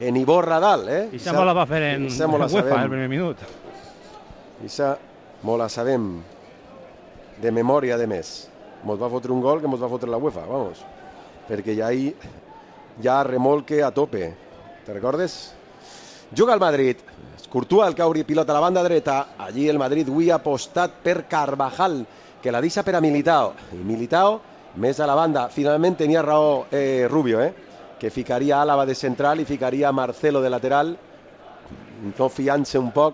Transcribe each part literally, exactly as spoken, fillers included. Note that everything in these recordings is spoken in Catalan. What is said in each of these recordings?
en Iborra dalt, eh? I això me la va fer en UEFA, el primer minut. I això me la sabem de memòria, de més. Mos va fotre un gol que mos va fotre la UEFA, vamos. Perquè ja ahí ja remolque a tope. Te recordes? Juga el Madrid. Courtois, el que obri pilota a la banda dreta. Allí el Madrid avui ha apostat per Carvajal, que la deixa per a Militao. I Militao més a la banda. Finalment tenia raó eh, Rubio, eh? Que ficaria Álava de central i ficaria Marcelo de lateral, no fiant-se un poc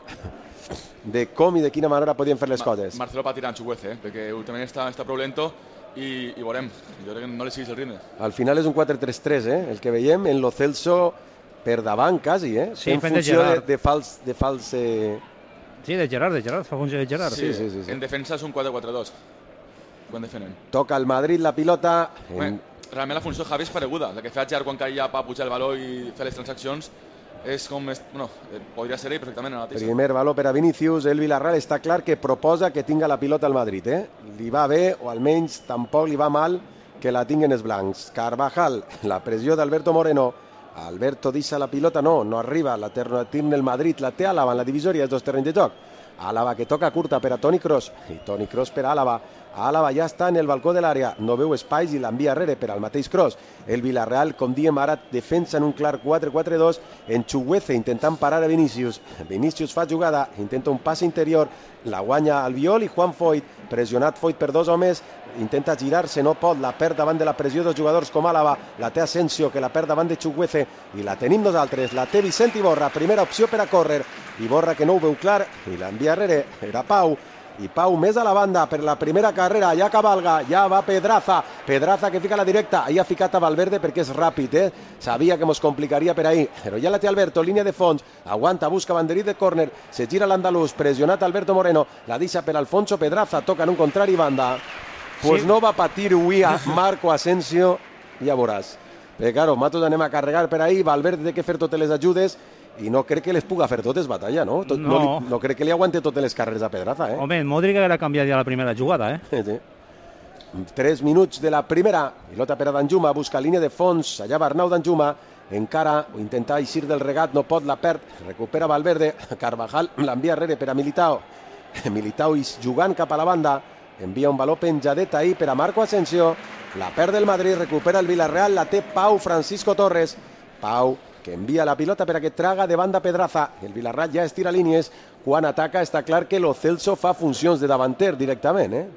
de com i de quina manera podien fer les Ma coses. Marcelo va tirar en Chuguece, eh? Perquè últimament està, està prou lento i, i veurem. Jo crec que no li siguis el ritme. Al final és un quatre tres tres, eh? El que veiem en Lo Celso per davant, quasi, eh? Sí, en fent de funció de, Gerard. de fals... De fals eh... Sí, de Gerard, de Gerard, fa funció de Gerard. Sí, sí, sí, sí. En defensa és un quatre quatre dos. Quan defenen. Toca el Madrid la pilota. En... Bé, realment la funció de Javi és pareguda. La que feia Gerard quan caia per pujar el valor i fer les transaccions és com... És, bueno, podria ser ell perfectament a la mateixa. Primer valor per a Vinícius. El Villarreal està clar que proposa que tinga la pilota al Madrid, eh? Li va bé, o almenys tampoc li va mal que la tinguen els blancs. Carvajal, la pressió d'Alberto Moreno. Alberto deixa la pilota, no, no arriba. La terna el Madrid, la té Álava en la divisòria dels dos terrenys de joc. Álava que toca curta per a Toni Kroos. I Toni Kroos per a Álava. Álava ja està en el balcó de l'àrea, no veu espais i l'envia darrere per al mateix Kroos. El Villarreal, com diem ara, defensa en un clar quatre quatre dos, en Chuguece intentant parar a Vinícius. Vinícius fa jugada, intenta un pas interior, la guanya Albiol i Juan Foyt, pressionat Foyt per dos homes, intenta girar-se, no pot, la perd davant de la pressió dels jugadors com Álava, la té Asensio, que la perd davant de Chuguece, i la tenim nosaltres, la té Vicent Iborra, primera opció per a córrer, Iborra que no ho veu clar, i l'envia darrere, era Pau, i Pau més a la banda per la primera carrera, ja cavalga, ja va Pedraza, Pedraza que fica a la directa, ahí ha ficat a Valverde perquè és ràpid, eh? Sabia que mos complicaria per ahí, però ja la té Alberto, línia de fons, aguanta, busca banderí de córner, se gira l'andalús, pressionat Alberto Moreno, la deixa per Alfonso Pedraza, toca en un contrari banda, pues sí. No va patir avui a Marco Asensio, ja veuràs. Però claro, nosaltres anem a carregar per ahí, Valverde té que fer totes les ajudes, i no crec que les puga fer totes batalla, no? Tot, no. No, li, no crec que li aguante totes les carreres a Pedraza, eh? Home, Modric haurà canviat ja la primera jugada, eh? Sí. Tres minuts de la primera, pilota per a Danjuma, busca línia de fons, allà va Arnau Danjuma, encara intenta eixir del regat, no pot, la perd, recupera Valverde, Carvajal l'envia darrere per a Militao, Militao jugant cap a la banda, envia un valor penjadet ahí per a Marco Asensio, la perd el Madrid, recupera el Villarreal, la té Pau Francisco Torres, Pau que envia la pilota per a que traga de banda Pedraza. El Villarreal ja estira línies. Quan ataca està clar que Lo Celso fa funcions de davanter directament, eh?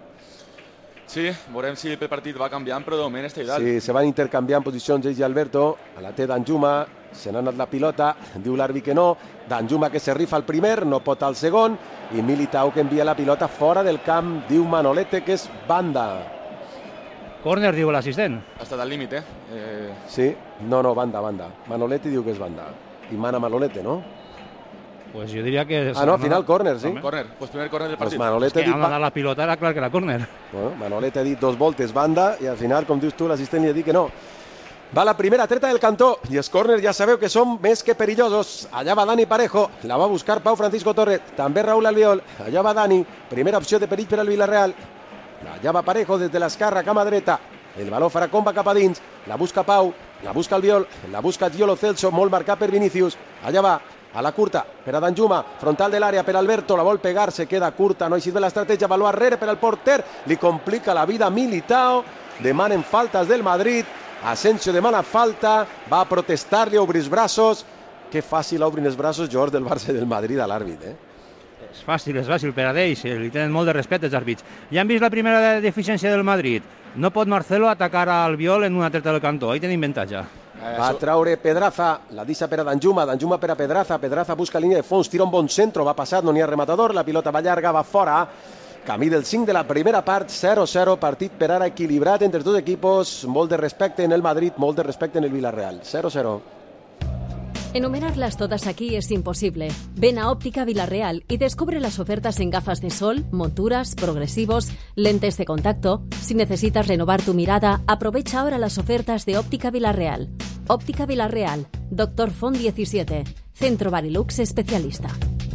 Sí, veurem si el partit va canviant, però de moment està ideal. Sí, se van intercanviant posicions ells i Alberto. A la té Danjuma, se n'ha anat la pilota, diu l'àrbit que no. Danjuma que se rifa el primer, no pot al segon. I Militao que envia la pilota fora del camp, diu Manolete que és banda. Córner, diu l'assistent. Ha estat al límit, eh? eh? Sí, no, no, banda, banda. Manolete diu que és banda. I mana Manolete, no? Pues jo diria que... Ah, no, al final córner, sí. Córner, pues primer córner del partit. Pues Manolete és que dit... la pilota era clar que era córner. Bueno, Manolete ha dit dos voltes banda i al final, com dius tu, l'assistent li ha dit que no. Va la primera treta del cantó i els córners ja sabeu que són més que perillosos. Allà va Dani Parejo, la va buscar Pau Francisco Torres, també Raúl Albiol, allà va Dani, primera opció de perill per al Villarreal. Allà va Parejo des de l'esquerra, cama dreta, el valor farà comba cap a dins, la busca Pau, la busca Albiol, la busca Lo Celso, molt marcat per Vinícius, allà va, a la curta, per a Danjuma, frontal de l'àrea per Alberto, la vol pegar, se queda curta, no ha eixit bé l'estratègia, valor arrere per al porter, li complica la vida Militao, demanen faltes del Madrid, Asensio demana falta, va a protestar-li, obrir els braços, que fàcil obrin els braços jugadors del Barça i del Madrid a l'àrbit, eh? És fàcil, és fàcil per a ells, li tenen molt de respecte els àrbits. Ja han vist la primera deficiència del Madrid. No pot Marcelo atacar a Albiol en una treta del cantó, ahí tenim avantatge. Va a traure Pedraza, la deixa per a Danjuma, Danjuma per a Pedraza, Pedraza busca línia de fons, tira un bon centro, va passat, no n'hi ha rematador, la pilota va llarga, va fora, camí del cinc de la primera part, zero zero, partit per ara equilibrat entre els dos equipos, molt de respecte en el Madrid, molt de respecte en el Villarreal, zero zero. Enumerarlas todas aquí es imposible. Ven a Óptica Villarreal y descubre las ofertas en gafas de sol, monturas, progresivos, lentes de contacto. Si necesitas renovar tu mirada, aprovecha ahora las ofertas de Óptica Villarreal. Óptica Villarreal, Doctor Font diecisiete, Centro Barilux especialista.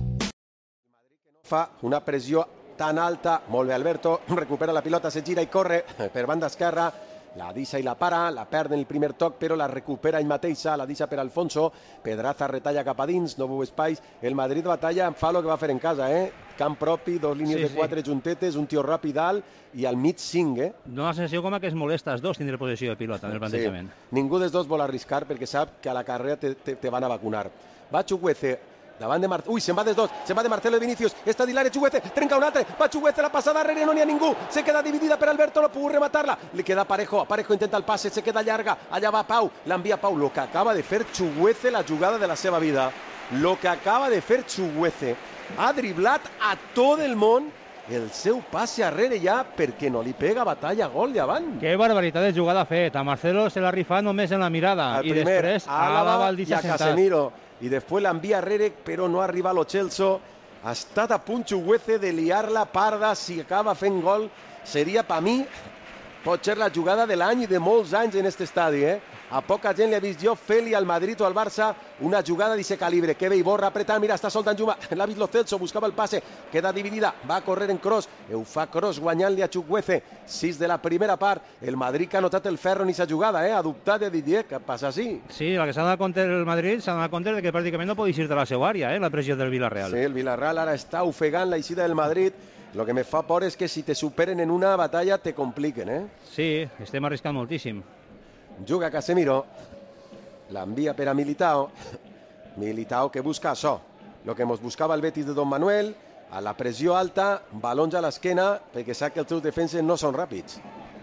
Fa una pressió tan alta, molt bé Alberto, recupera la pilota, se gira i corre per banda esquerra, la deixa i la para, la perd en el primer toc, però la recupera ell mateixa, la deixa per Alfonso, Pedraza retalla cap a dins, no veu espais, el Madrid batalla, fa el que va fer en casa, eh? Camp propi, dos línies Sí, de sí. quatre juntetes, un tio ràpid alt i al mig cinc, eh? Dóna la sensació com que es molesta els dos tindre possessió de pilota en el plantejament. Sí. Ningú dels dos vol arriscar perquè sap que a la carrera te, te, te van a vacunar. Va Chukwueze, davant de Marcelo, uy, se'n va dels dos, se'n va de Marcelo de Vinicius, està di l'àrea Chukwueze, trenca un altre, va Chukwueze, la passada darrere, no n'hi ha ningú, se queda dividida per Alberto, no puc rematar-la, li queda Parejo, Parejo intenta el passe, se queda llarga, allà va Pau, l'envia Pau, lo que acaba de fer Chukwueze, la jugada de la seva vida, lo que acaba de fer Chukwueze, ha driblat a tot el món, el seu passe arrere ja perquè no li pega batalla gol davant. Que barbaritat de jugada fet, a Marcelo se l'ha rifat només en la mirada, Al i primer, després a Álava Álava el i deixa a sentat. Casemiro. I després l'envia arrere, però no arriba a lo Chelsea. Ha estat a punt Chukwueze de liar-la parda. Si acaba fent gol, seria per mi pot ser la jugada de l'any i de molts anys en aquest estadi, eh? A poca gent li ha vist jo fer-li al Madrid o al Barça una jugada d'aquest calibre. Que ve Iborra apretant, mira, està soltant Juma, l'ha vist Lo Celso, buscava el passe, queda dividida, va a correr en cross, ho fa cross guanyant-li a Chukwueze. sis de la primera part, el Madrid que ha notat el ferro en aquesta jugada, eh? Ha dubtat de Didier, que passa així. Sí, el que s'ha donat compte el Madrid s'ha donat compte de que pràcticament no pot eixir de la seva àrea, eh? La pressió del Villarreal. Sí, el Villarreal ara està ofegant la eixida del Madrid. Lo que me fa por és que si te superen en una batalla te compliquen, eh? Sí, estem arriscant moltíssim. Juga Casemiro, l'envia per a Militao, Militao que busca això, lo que ens buscava el Betis de Don Manuel, a la pressió alta, balons a l'esquena, perquè sap que els seus defenses no són ràpids.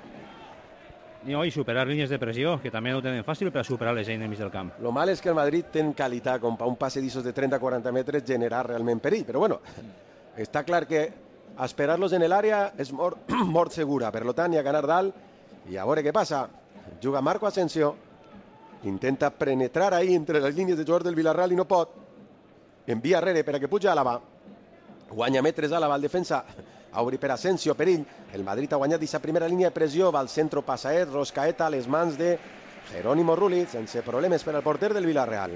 No, i superar línies de pressió, que també no ho tenen fàcil per a superar les enemies del camp. Lo mal és que el Madrid té qualitat com per un passe d'issos de trenta a quaranta metres generar realment perill, però bueno, està clar que esperar-los en l'àrea és mort, mort segura, per tant, hi ha que anar dalt i a veure què passa. Juga Marco Asensio, intenta penetrar ahí entre les línies de jugadors del Villarreal i no pot. Envia arrere per a que pugi Álava. Guanya metres Álava al defensa. Obri per Asensio, per ell. El Madrid ha guanyat aquesta primera línia de pressió. Va al centre Passaet, Roscaeta a les mans de Jerónimo Rulli, sense problemes per al porter del Villarreal.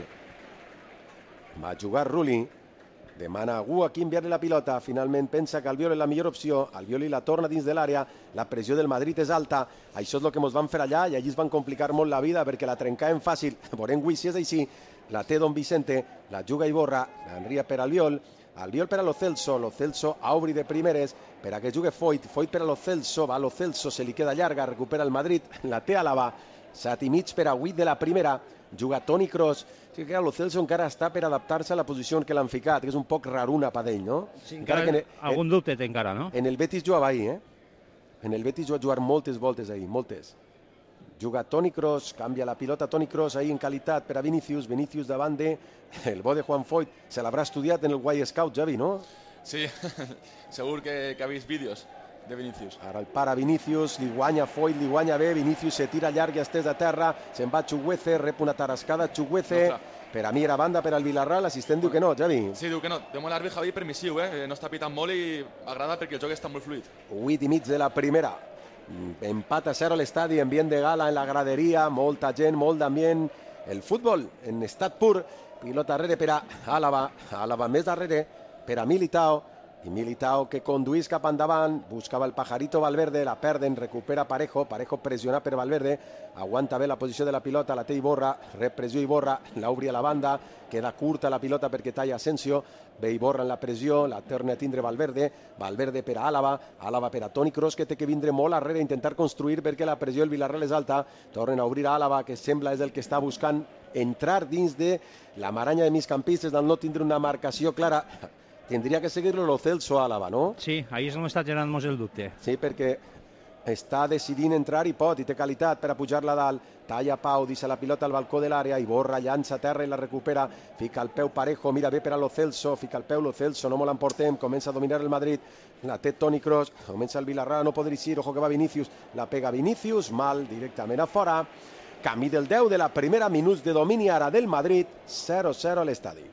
Va jugar Rulli. Demana a algú a qui enviar-li la pilota. Finalment pensa que Albiol és la millor opció. Albiol la torna dins de l'àrea. La pressió del Madrid és alta. Això és el que ens van fer allà i allí es van complicar molt la vida perquè la trencàvem fàcil. Veurem avui si és així. La té Don Vicente. La juga Iborra. L'enria per Albiol. Albiol per a Lo Celso. Lo Celso a obrir de primeres per a que jugui Foyt. Foyt per a Lo Celso. Va Lo Celso. Se li queda llarga. Recupera el Madrid. La té Álava. Set i mig per a vuit de la primera. Juga Toni Kroos. Sí que Lo Celso encara està per adaptar-se a la posició en què l'han ficat, que és un poc raruna per ell, no? Sí, encara, encara que en, algun dubte té encara, no? En el Betis jugava ahir, eh? En el Betis va jugar moltes voltes ahir, moltes. Juga Toni Kroos, canvia la pilota Toni Kroos ahir en qualitat per a Vinicius, Vinicius davant de el bo de Juan Foyt. Se l'haurà estudiat en el Y Scout, Javi, no? Sí, segur que, que ha vist vídeos de Vinicius. Ara el para Vinicius, li guanya Foyt, li guanya bé, Vinicius se tira llarg i estès de terra, se'n va Chukwueze, rep una tarascada Chukwueze, no, per a mi era banda per al Villarreal, l'assistent diu que no, Javi. Sí, diu que no, de moment l'àrbitre Javi permissiu, eh? No està pitant molt i agrada perquè el joc està molt fluid. Vuit i mig de la primera, empat a zero a l'estadi, ambient de gala en la graderia, molta gent, molt d'ambient, el futbol en estat pur, pilota darrere per a Álava, Álava més darrere per a Militao, i Militao que conduís cap endavant, buscava el Pajarito Valverde, la perden, recupera Parejo, Parejo pressionat per Valverde, aguanta bé la posició de la pilota, la té Iborra, rep pressió Iborra, l'obri a la banda, queda curta la pilota perquè talla Asensio, ve Iborra en la pressió, la torna a tindre Valverde, Valverde per a Álava, Álava per a Toni Kroos, que té que vindre molt arrere, intentar construir perquè la pressió del Villarreal és alta, tornen a obrir a Álava, que sembla és el que està buscant entrar dins de la maranya de migcampistes, del no tindre una marcació clara. Tindria que seguir-lo Lo Celso a Álava, no? Sí, ahí és on està generant-nos el dubte. Sí, perquè està decidint entrar i pot, i té qualitat per a pujar-la dalt. Talla Pau, deixa la pilota al balcó de l'àrea, Iborra llança a terra i la recupera, fica el peu Parejo, mira bé per a Lo Celso, fica el peu Lo Celso, no me l'emportem, comença a dominar el Madrid, la té Toni Kroos, comença el Villarreal a no poder eixir, ojo que va Vinicius, la pega Vinicius, mal, directament a fora. Camí del deu de la primera, minuts de domini ara del Madrid, zero a zero a l'estadi.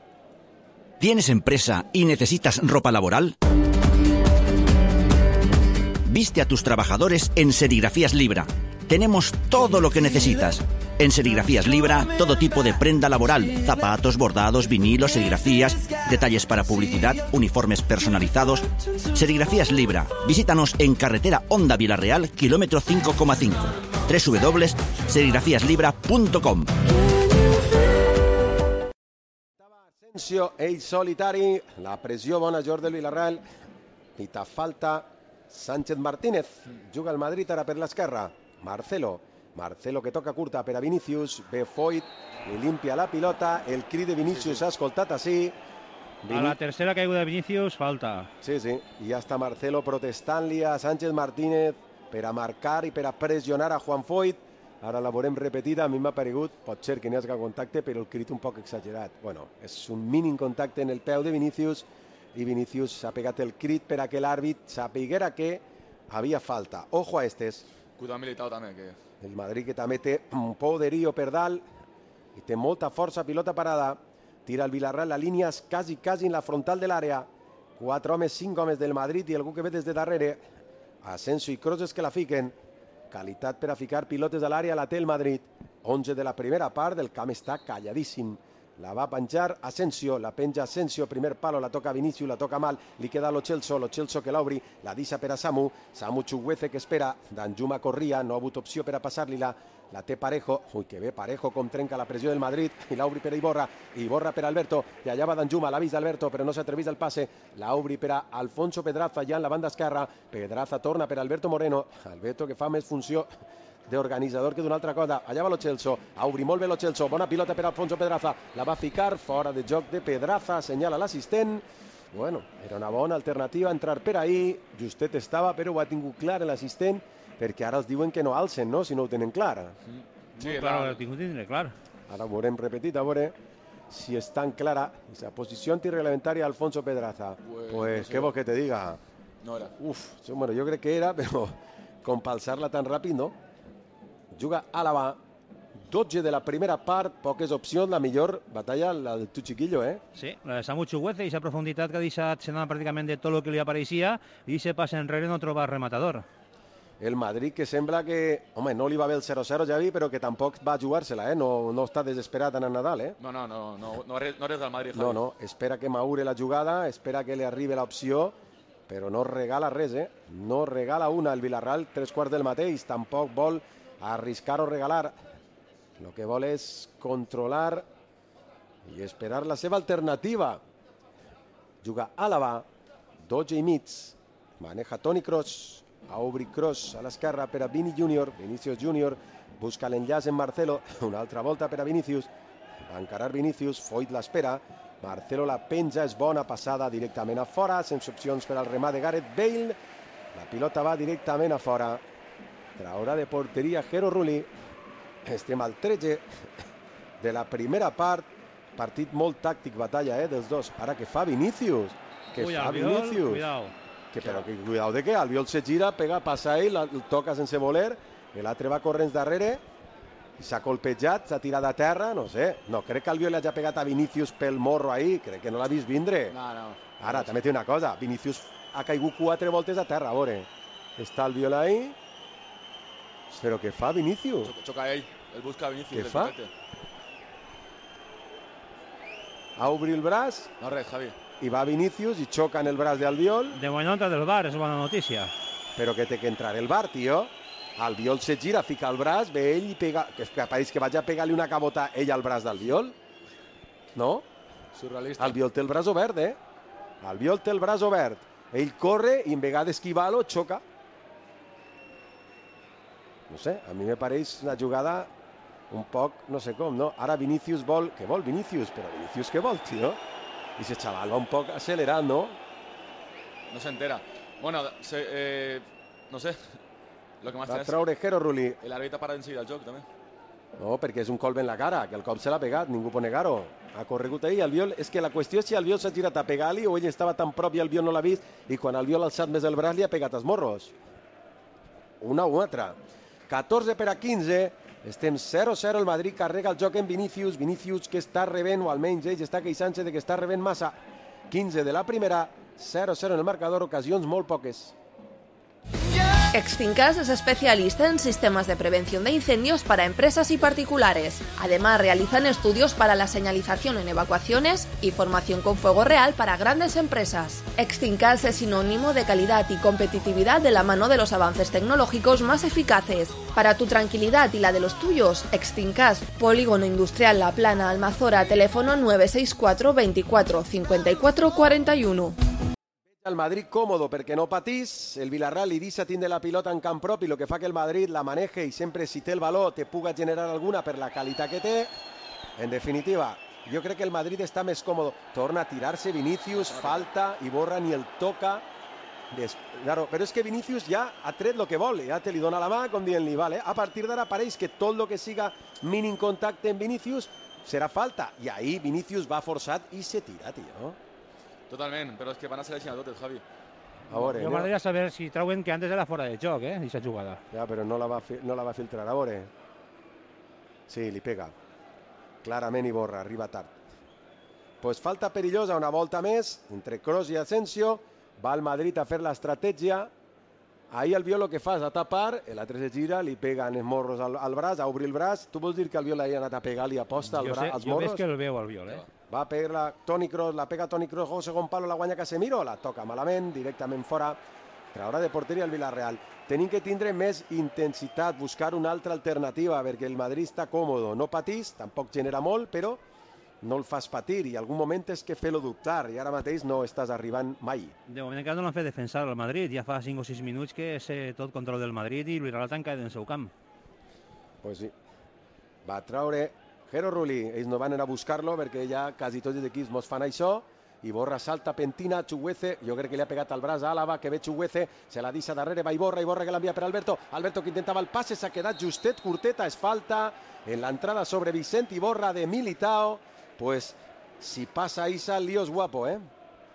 ¿Tienes empresa y necesitas ropa laboral? Viste a tus trabajadores en Serigrafías Libra. Tenemos todo lo que necesitas. En Serigrafías Libra, todo tipo de prenda laboral, zapatos, bordados, vinilos, serigrafías, detalles para publicidad, uniformes personalizados. Serigrafías Libra. Visítanos en carretera Honda Villarreal, kilómetro cinco coma cinco. w w w punt serigrafías libra punt com. Asensio, ell solitari, la pressió bona, Jordi del Villarreal, i ta falta Sánchez Martínez, juga el Madrid ara per l'esquerra, Marcelo, Marcelo que toca curta per a Vinícius, ve Foyt, li limpia la pilota, el crit de Vinícius s'ha escoltat així. A la tercera caiguda de Vinícius, falta. Sí, sí, i ja està Marcelo protestant-li a Sánchez Martínez per a marcar i per a pressionar a Juan Foyt. Ara la veurem repetida, a mi m'ha paregut, pot ser que n'hi hagi contacte, però el crit un poc exagerat. Bueno, és un mínim contacte en el peu de Vinícius i Vinícius s'ha pegat el crit per a que l'àrbit sapiguera que havia falta. Ojo a estes. Cuidado Militao també, que... El Madrid que també té un poderío per dalt i té molta força, pilota parada. Tira el Villarreal la línia quasi, quasi en la frontal de l'àrea. Quatre homes, cinc homes del Madrid i algú que ve des de darrere. Asensio i Kroos que la fiquen. Qualitat per a ficar pilotes a l'àrea la té el Madrid. onze de la primera part, el camp està calladíssim. La va penjar Asensio, la penja Asensio, primer palo, la toca Vinícius, la toca mal, li queda Lo Celso, Lo Celso que l'obri, la deixa per a Samu, Samu Chukwueze que espera, Danjuma corria, no ha hagut opció per a passar-li-la, la té Parejo, ui que bé Parejo com trenca la pressió del Madrid, i l'obri per a Iborra, Iborra per a Alberto, i allà va Danjuma, l'ha vist Alberto però no s'ha atrevit el passe, l'obri per a Alfonso Pedraza ja en la banda esquerra, Pedraza torna per a Alberto Moreno, Alberto que fa més funció d'organitzador que d'una altra cosa. Allà va Lo Celso, obri molt bé Lo Celso, bona pilota per Alfonso Pedraza, la va ficar fora de joc de Pedraza, assenyala l'assistent. Bueno, era una bona alternativa entrar per ahí, justet estava però ho ha tingut clar l'assistent, perquè ara els diuen que no alcen, no?, si no ho tenen clar. Sí, clar, ho ha tingut clar. Ara ho veurem repetit, a veure si és tan clara esa posició antirreglamentària Alfonso Pedraza. Pues, pues no sé, què vols que te diga? No era. Uf, bueno, jo crec que era, però com per alçar-la tan ràpid, no? Juga Álava, dotze de la primera part, poques opcions, la millor batalla la del tu chiquillo, eh? Sí, la de Samu Chukwueze, i esa profunditat que ha deixat senant pràcticament de tot el que li apareixia, i se passa enrere no troba rematador. El Madrid que sembla que, home, no li va bé el zero zero, Javi, però que tampoc va jugar-se-la, eh? No, no està desesperat en el Nadal, eh? No, no, no, no, no arriesga el Madrid, Javi. No, no, espera que madure la jugada, espera que li arribi l'opció, però no regala res, eh? No regala una, el Villarreal, tres quarts del mateix, tampoc vol arriscar o regalar. Lo que vol és controlar i esperar la seva alternativa. Juga Álava, dotze i mig, maneja Toni Kroos, a obrir Kroos a l'esquerra per a Vini Júnior, Vinícius Júnior, busca l'enllaç en Marcelo, una altra volta per a Vinícius, va encarar Vinícius, Foyt l'espera, Marcelo la penja, és bona passada directament a fora, sense opcions per al remat de Gareth Bale, la pilota va directament a fora. Traurà de porteria Jero Rulli. Estem al tretze de la primera part. Partit molt tàctic, batalla, eh, dels dos. Ara que fa Vinícius. Que Ui, fa Albiol, Vinícius. Cuidao. Que, però que cuidao de què? Albiol se gira, pega, passa ell, el toca sense voler, l'altre va corrents darrere, s'ha colpejat, s'ha tirat a terra, no sé. No, crec que Albiol li hagi pegat a Vinícius pel morro ahí, crec que no l'ha vist vindre. No, no. Ara, també té una cosa, Vinícius ha caigut quatre voltes a terra, a veure. Està Albiol ahí. Però què fa Vinícius? Xoca, xoca ell, el busca Vinícius. Què fa? Ha obrit el braç. No res, Javi. I va Vinícius i xoca en el braç d'Albiol. De moment no entra del bar, és bona notícia. Però que té que entrar el bar, tio. Albiol se gira, fica el braç, ve ell i pega... Que pareix que vaig a pegar-li una cabota ell al braç d'Albiol. No? Surrealista. Albiol té el braç obert, eh? Albiol té el braç obert. Ell corre i en vegada d'esquivar-lo xoca. No sé, a mi me pareix una jugada un poc, no sé com, no? Ara Vinícius vol... Què vol Vinícius? Però Vinícius què vol, tio? I ese chaval va un poc accelerat, no? No s'entera. Bueno, se, eh, no sé. Lo que más Va és... treure Jero Rulli. L'àrbitre para enseguida el joc, també. No, perquè és un colp en la cara, que el cop se l'ha pegat, ningú pot negar-ho. Ha corregut ahir, Albiol... És que la qüestió és si Albiol s'ha girat a pegar-li o ell estava tan prop i Albiol no l'ha vist i quan Albiol ha alçat més el braç li ha pegat els morros. Una o altra. catorze per a quinze, estem zero zero, el Madrid carrega el joc en Vinícius, Vinícius que està rebent, o almenys ell està queixant-se de que està rebent massa. quinze de la primera, zero zero en el marcador, ocasions molt poques. Yeah! Extingas es especialista en sistemas de prevención de incendios para empresas y particulares. Además, realizan estudios para la señalización en evacuaciones y formación con fuego real para grandes empresas. Extingas es sinónimo de calidad y competitividad de la mano de los avances tecnológicos más eficaces. Para tu tranquilidad y la de los tuyos, Extingas, Polígono Industrial La Plana, Almazora, teléfono nueve seis cuatro veinticuatro cincuenta y cuatro cuarenta y uno. El Madrid còmodo perquè no patís, el Villarreal li deixa tindre la pilota en camp propi, el que fa que el Madrid la maneje i sempre si té el valor te puga generar alguna per la qualitat que té. En definitiva, jo crec que el Madrid està més còmodo. Torna a tirar-se Vinícius, falta, i Borra ni el toca. Des... Claro, però és que Vinícius ja ha tret el que vol, ja te li dona la mà com dient-li, vale? A partir d'ara pareix que tot el que siga mínim contacte en Vinícius serà falta. I ahí Vinícius va forçat i se tira, tio. Totalment, però és que van a ser així a totes, Javi. A veure, jo m'agradaria saber si trauen que antes era fora de joc, eh, aquesta jugada. Ja, però no la va, no la va filtrar, a veure. Sí, li pega. Clarament Iborra, arriba tard. Pues falta perillosa, una volta més, entre Kroos i Asensio. Va el Madrid a fer l'estratègia. Ahí el Biol el que fa és a tapar, l'altre se gira, li pega en els morros al, al braç, a obrir el braç. Tu vols dir que el Biol ha anat a pegar, li aposta al bra, als jo morros? Jo veig que el veu al Biol, eh? Va a pegar-la Toni Kroos, la pega Toni Kroos, segon palo, la guanya Casemiro, la toca malament, directament fora. Traurà de porteria el Villarreal. Tenim que tindre més intensitat, buscar una altra alternativa, perquè el Madrid està còmodo. No patís, tampoc genera molt, però no el fas patir, i algun moment és que fer-lo dubtar, i ara mateix no estàs arribant mai. De moment encara no l'han fet defensar al Madrid, ja fa cinc o sis minuts que és tot control del Madrid i el Villarreal tanca en el seu camp. Pues sí, va traure Jero Rulli, ells no van anar a buscar-lo perquè ja quasi tots els equips mos fan això. Iborra salta, pentina, Chuguece, jo crec que li ha pegat al braç a Álava, que ve Chuguece, se la deixa darrere, va Iborra, Iborra que l'envia per Alberto, Alberto que intentava el passe, s'ha quedat justet, curteta, es falta, en l'entrada sobre Vicent Iborra de Militao. Pues si pasa Isa, el lío es guapo, ¿eh?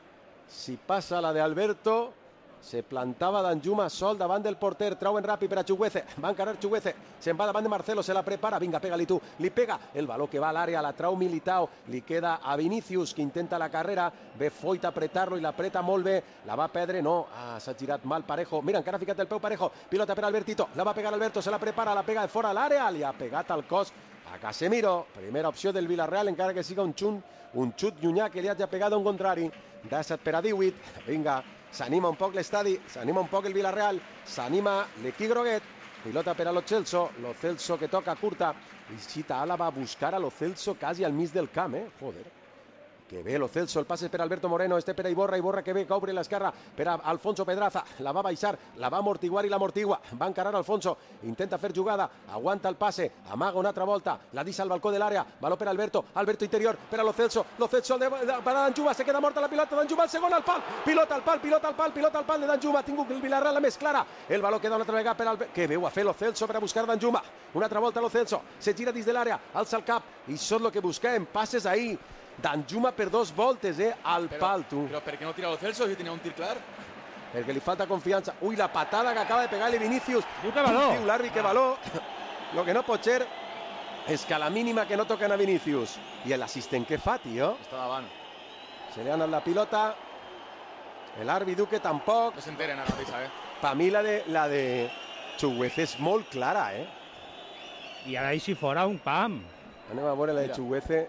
Si pasa la de Alberto, se plantava Danjuma sol davant del porter, trauen ràpid per a Chuguece, va encarar Chuguece, se'n va davant de Marcelo, se la prepara, vinga, pega-li tu, li pega, el baló que va a l'àrea, la trau Militao, li queda a Vinícius, que intenta la carrera, ve Foyt a apretar-lo i l'apreta molt bé, la va perdre, no, ah, s'ha girat mal Parejo, mira, encara ha ficat el peu Parejo, pilota per Albertito, la va pegar Alberto, se la prepara, la pega de fora a l'àrea, li ha pegat al cos a Casemiro, primera opció del Villarreal, encara que siga un xut, un xut llunyà que li hagi pegat un contrari, disset per a divuit, vinga, s'anima un poc l'estadi, s'anima un poc el Villarreal, s'anima l'equip groguet, pilota per a Lo Celso, Lo Celso que toca curta, i Chita Álava a buscar a Lo Celso quasi al mig del camp, eh? Joder. Que ve Lo Celso, el passe per Alberto Moreno, este per a Iborra, Iborra que ve, que obre l'esquerra per a Alfonso Pedraza, la va baixar, la va amortiguar i l'amortigua, va encarar Alfonso, intenta fer jugada, aguanta el passe, amaga una altra volta, la deixa al balcó de l'àrea, baló per Alberto, Alberto interior, per a Lo Celso, Lo Celso de, de, per a Danjuma, se queda morta la pilota, Danjuma el segon al pal, pilota al pal, pilota al pal, pilota al pal de Danjuma, ha tingut el Villarreal la més clara, el baló queda una altra vegada per Alberto, que veu a fer Lo Celso per a buscar Danjuma, una altra volta Lo Celso, se gira dins de l'àrea, alça el cap, i això és el que busquem, passes ahí, Danjuma per dos voltes, eh, al però, pal, tu. Però per què no tira Lo Celso si tenia un tir clar? Perquè li falta confiança. Ui, la patada que acaba de pegar-li Vinícius. Diu que baló. Diu l'àrbit que baló. Lo que no pot ser és que a la mínima que no toquen a Vinícius. I l'assistent què fa, tio? Està davant. Se li ha anat la pilota. L'àrbit diu que tampoc. No s'enteren ara mateix, eh? Per mi la de, la de Chuguece és molt clara, eh? I ara així fora un pam. Anem a veure la de Mira. Chuguece.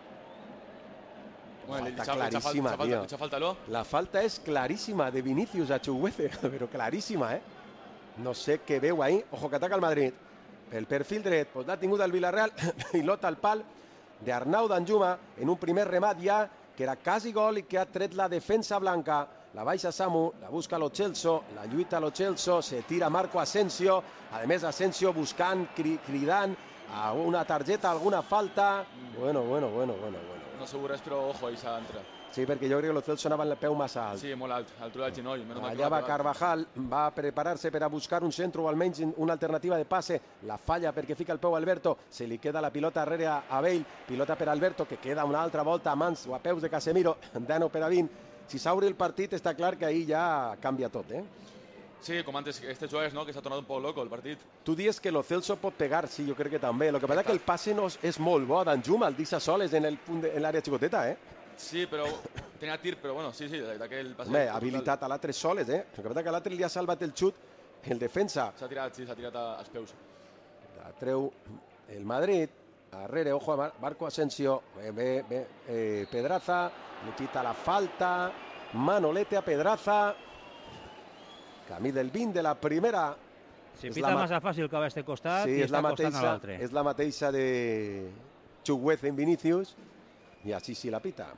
Bueno, Falta echa- echa fal- clarísima, echa falta- tío. echa falta, ¿lo? La falta és claríssima de Vinícius a Chuguece, però claríssima, eh? No sé què veu ahí. Ojo, que ataca el Madrid. El perfil dret, pues l'ha tingut el Villarreal, pilota al pal de Arnau Danjuma en un primer remat ja, que era quasi gol i que ha tret la defensa blanca. La baixa Samu, la busca Lo Celso, la lluita Lo Celso, se tira Marco Asensio, a més Asensio buscant, cri cridant a una targeta, alguna falta. Bueno, bueno, bueno, bueno, bueno. No seguro és, però ojo, ahí s'ha d'entrar. Sí, perquè jo crec que Lo Celso anava amb el peu massa alt. Sí, molt alt, a l'altura del genoll. Menos mal que Allà va pegar. Carvajal, va a prepararse per a buscar un centro o almenys una alternativa de passe, la falla perquè fica el peu a Alberto, se li queda la pilota darrere a Bale, pilota per Alberto que queda una altra volta a mans o a peus de Casemiro, deu per a vint. Si s'obre el partit està clar que ahir ja canvia tot, eh? Sí, com antes, aquestes jugades, no?, que s'ha tornat un poc loco el partit. Tu dius que Lo Celso pot pegar, sí, jo crec que també. Lo que passa que el passe no és, és molt bo, Danjuma, el deixa soles en el punt de, en l'àrea xicoteta, eh? Sí, però tenia tir, però bueno, sí, sí, d'aquell passe. Home, habilitat a l'altre soles, eh? El que passa que a l'altre li ha salvat el xut el defensa. S'ha tirat, sí, s'ha tirat als peus. La treu el Madrid. Arrere, ojo a Mar Marco Asensio. Bé, bé, bé. Eh, Pedraza le quita la falta. Manolete a Pedraza. Camí del vint de la primera. Si pita massa fàcil que va a este costat sí, i és la està costant a mateixa, l'altre. és la mateixa de Chukwueze en Vinicius i així sí la pita.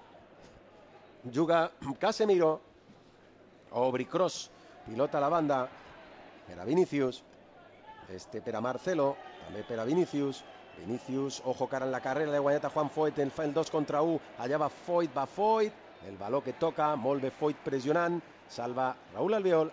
Juga Casemiro. Obri cross. Pilota a la banda per a Vinicius. Este per a Marcelo. També per a Vinicius. Vinicius, ojo cara en la carrera de guanyat a Juan Foyt, el, el dos contra u, allà va Foyt, va Foyt, el baló que toca, molt bé Foyt pressionant, salva Raúl Albiol,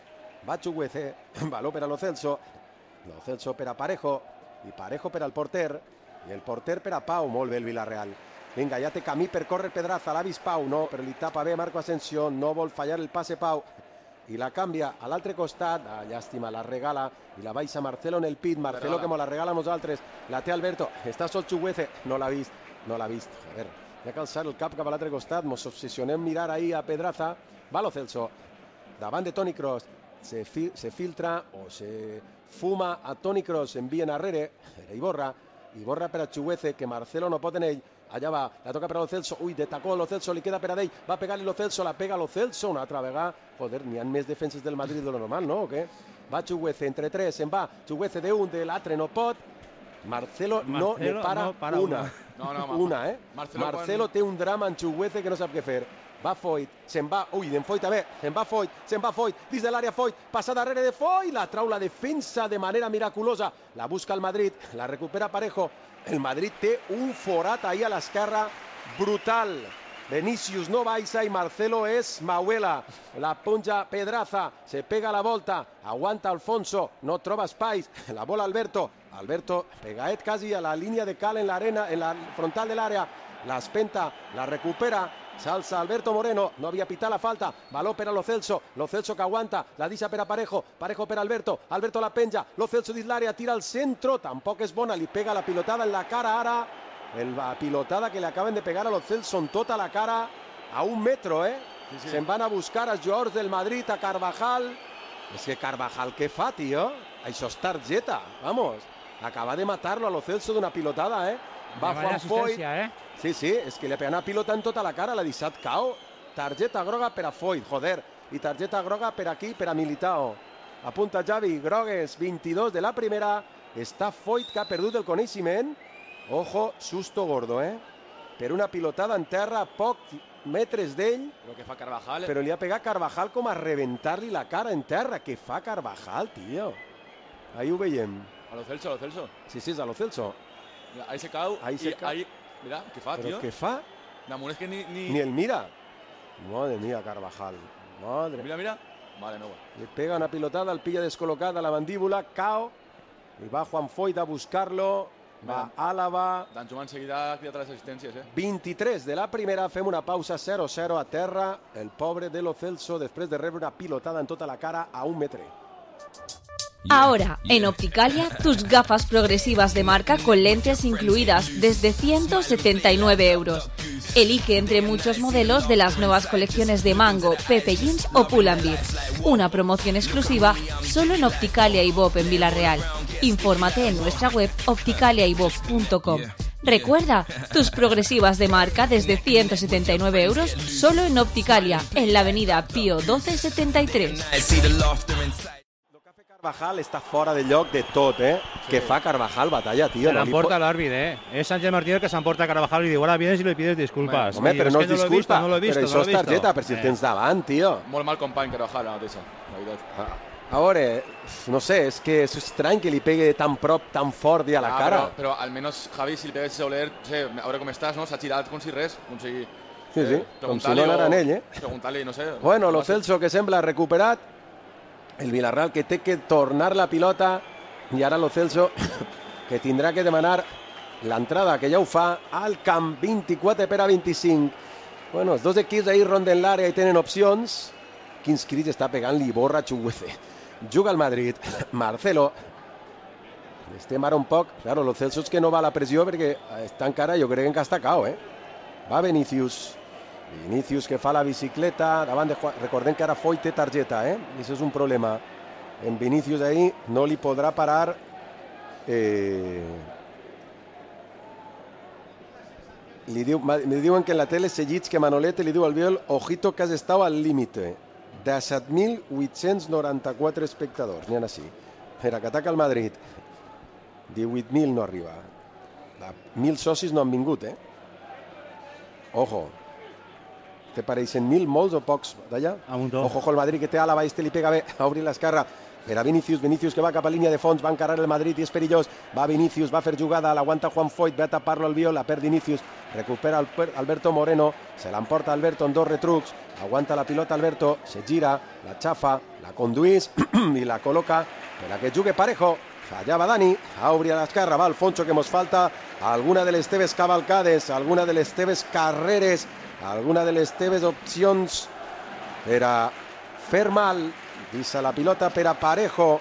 va Chukwueze, baló per a Lo Celso, Lo Celso per a Parejo, i Parejo per al porter, i el porter per a Pau, molt bé el Villarreal. Vinga, ja té camí per córrer Pedraza, l'ha vist Pau, no, però li tapa bé Marco Asensio, no vol fallar el passe Pau, i la canvia a l'altre costat, ah, llàstima, la regala i la baixa Marcelo en el pit, Marcelo que me la regala a nosaltres, la té Alberto, està sol Chukwueze, no l'ha vist, no l'ha vist, joder, ja que alçar el cap cap a l'altre costat, mos obsessionem mirar ahí a Pedraza, va Lo Celso, davant de Toni Kroos, se, fi se filtra o se fuma a Toni Kroos, envien arrere, era Iborra, Iborra per a Chukwueze, que Marcelo no pot en ell, allà va, la toca per a Lo Celso, ui, de tacó Lo Celso, li queda per a d'ell, va pegar-li Lo Celso, la pega Lo Celso, una altra vegada, joder, n'hi ha més defenses del Madrid de lo normal, no, o què? Va Chukwueze, entre tres, se'n va, Chukwueze de un, de l'altre no pot, Marcelo, Marcelo no ne para, no para una, una, no, no, una eh? Marcelo, Marcelo quan... té un drama en Chukwueze que no sap què fer, va Foyt, se'n va, ui, d'en Foyt també, se'n va Foyt, se'n va Foyt, dins de l'àrea Foyt, passa darrere de Foyt, la trau la defensa de manera miraculosa, la busca el Madrid, la recupera Parejo, el Madrid té un forat ahí a l'esquerra brutal, Vinicius no baixa i Marcelo és Mauela, la punja Pedraza, se pega la volta, aguanta Alfonso, no troba espais, la bola Alberto, Alberto pegaet quasi a la línia de cal en l'arena, en la frontal de l'àrea, l'espenta, la recupera, s'alça Alberto Moreno, no havia pitat la falta, baló per a Lo Celso, Lo Celso que aguanta, la deixa per a Parejo, Parejo per a Alberto, Alberto la penja, Lo Celso dins l'àrea, tira al centro, tampoc és bona, li pega la pilotada en la cara ara, el, la pilotada que li acaben de pegar a Lo Celso en tota la cara, a un metro, eh? Sí, sí. Se'n van a buscar els jugadors del Madrid, a Carvajal, és que Carvajal què fa, tio? Això és targeta, vamos, acaba de matar-lo a Lo Celso d'una pilotada, eh? Va Juan Foyt, eh? Sí, sí, és que li ha pegat una pilota en tota la cara, l'ha deixat cao. Targeta groga per a Foyt, joder. I targeta groga per aquí, per a Militao. Apunta Xavi, grogues, vint-i-dos de la primera. Està Foyt que ha perdut el coneixement. Ojo, susto gordo, eh? Per una pilotada en terra a pocs metres d'ell. Però què fa Carvajal? Però li ha pegat Carvajal com a reventar-li la cara en terra. Què fa Carvajal, tio? Ahí ho veiem. A Lo Celso, a Lo Celso. Sí, sí, és a Lo Celso. Mira, ahí se cau. Ahí se cau. Ahí... Mira, què fa, Però tio? què fa? Damunt és que ni... Ni, ni el mira. Madre mía, Carvajal. Madre. Mira, mira. Vale, no. Le pega una pilotada, el pilla descolocada la mandíbula, cao. Y va Juan Foyt a buscarlo. Va Álava. Danjuma enseguida ha cridat les assistències, eh? vint-i-tres de la primera, fem una pausa, zero zero a terra. El pobre de Lo Celso, després de rebre una pilotada en tota la cara a un metre. Ahora, en Opticalia, tus gafas progresivas de marca con lentes incluidas desde ciento setenta y nueve euros. Elige entre muchos modelos de las nuevas colecciones de Mango, Pepe Jeans o Pull&Bear. Una promoción exclusiva solo en Opticalia y Bob en Villarreal. Infórmate en nuestra web opticalia y bob punto com. Recuerda, tus progresivas de marca desde ciento setenta y nueve euros solo en Opticalia, en la avenida Pío doce setenta y tres. Carvajal està fora de lloc de tot, eh? Sí. Què fa Carvajal, batalla, tio? Se l'emporta no l'àrbit, eh? És Sánchez Martínez que s'emporta Carvajal i diu, ara vienes i li pides disculpas. Home, però no és disculpa, no però això és targeta, per si el tens davant, tio. Molt mal company Carvajal, la mateixa, la veritat. Ah. A veure, no sé, és que és estrany que li pegue tan prop, tan fort i a la ah, cara. Però, però almenys, Javi, si li pegues a oler, no sé, a veure com estàs, no? S'ha girat com si res, com si... Sí, sí, eh, com si no anara en ell, eh? Preguntar-li, no sé... Bueno, Lo Celso que sembla recuperat, el Villarreal que té que tornar la pilota i ara Lo Celso que tindrà que demanar l'entrada, que ja ho fa al camp, vint-i-quatre per a vint-i-cinc. Bueno, els dos equips ahir ronden l'àrea i tenen opcions. Quins crits està pegant l'Iborra Chukwueze. Juga el Madrid, Marcelo. Estem ara un poc... Claro, Lo Celso és que no va a la pressió perquè està encara, jo crec que està cao, eh? Va Vinicius. Vinicius que fa la bicicleta davant de Juan. Recordem que ara Foyt té targeta, eh? I això és un problema. en Vinicius ahí, no li podrà parar eh... li, diu, li diuen que en la tele seguits que Manolete li diu al Biol, ojito que has estado al límite. disset mil vuit-cents noranta-quatre espectadors, n'hi ha així. Per a que ataca el Madrid, divuit mil no arriba. Mil socis no han vingut, eh? Ojo. Te pareixen mil, molts o pocs d'allà? Ojo, ojo, el Madrid que té Álava, este li pega bé, a obrir l'esquerra. Per a Vinicius, Vinicius que va cap a línia de fons, va encarar el Madrid i és perillós. Va Vinicius, va fer jugada, l'aguanta Juan Foyt, ve a tapar-lo al Biol, la perd Vinicius, recupera Alberto Moreno, se l'emporta Alberto en dos retrucs, aguanta la pilota Alberto, se gira, la xafa, la conduís i la col·loca per a que jugui Parejo. Allà va Dani, a obrir a l'esquerra, va Alfonso, que mos falta alguna de les teves cavalcades, alguna de les teves carreres, alguna de les teves opcions per a fer mal. Dissa la pilota per a Parejo.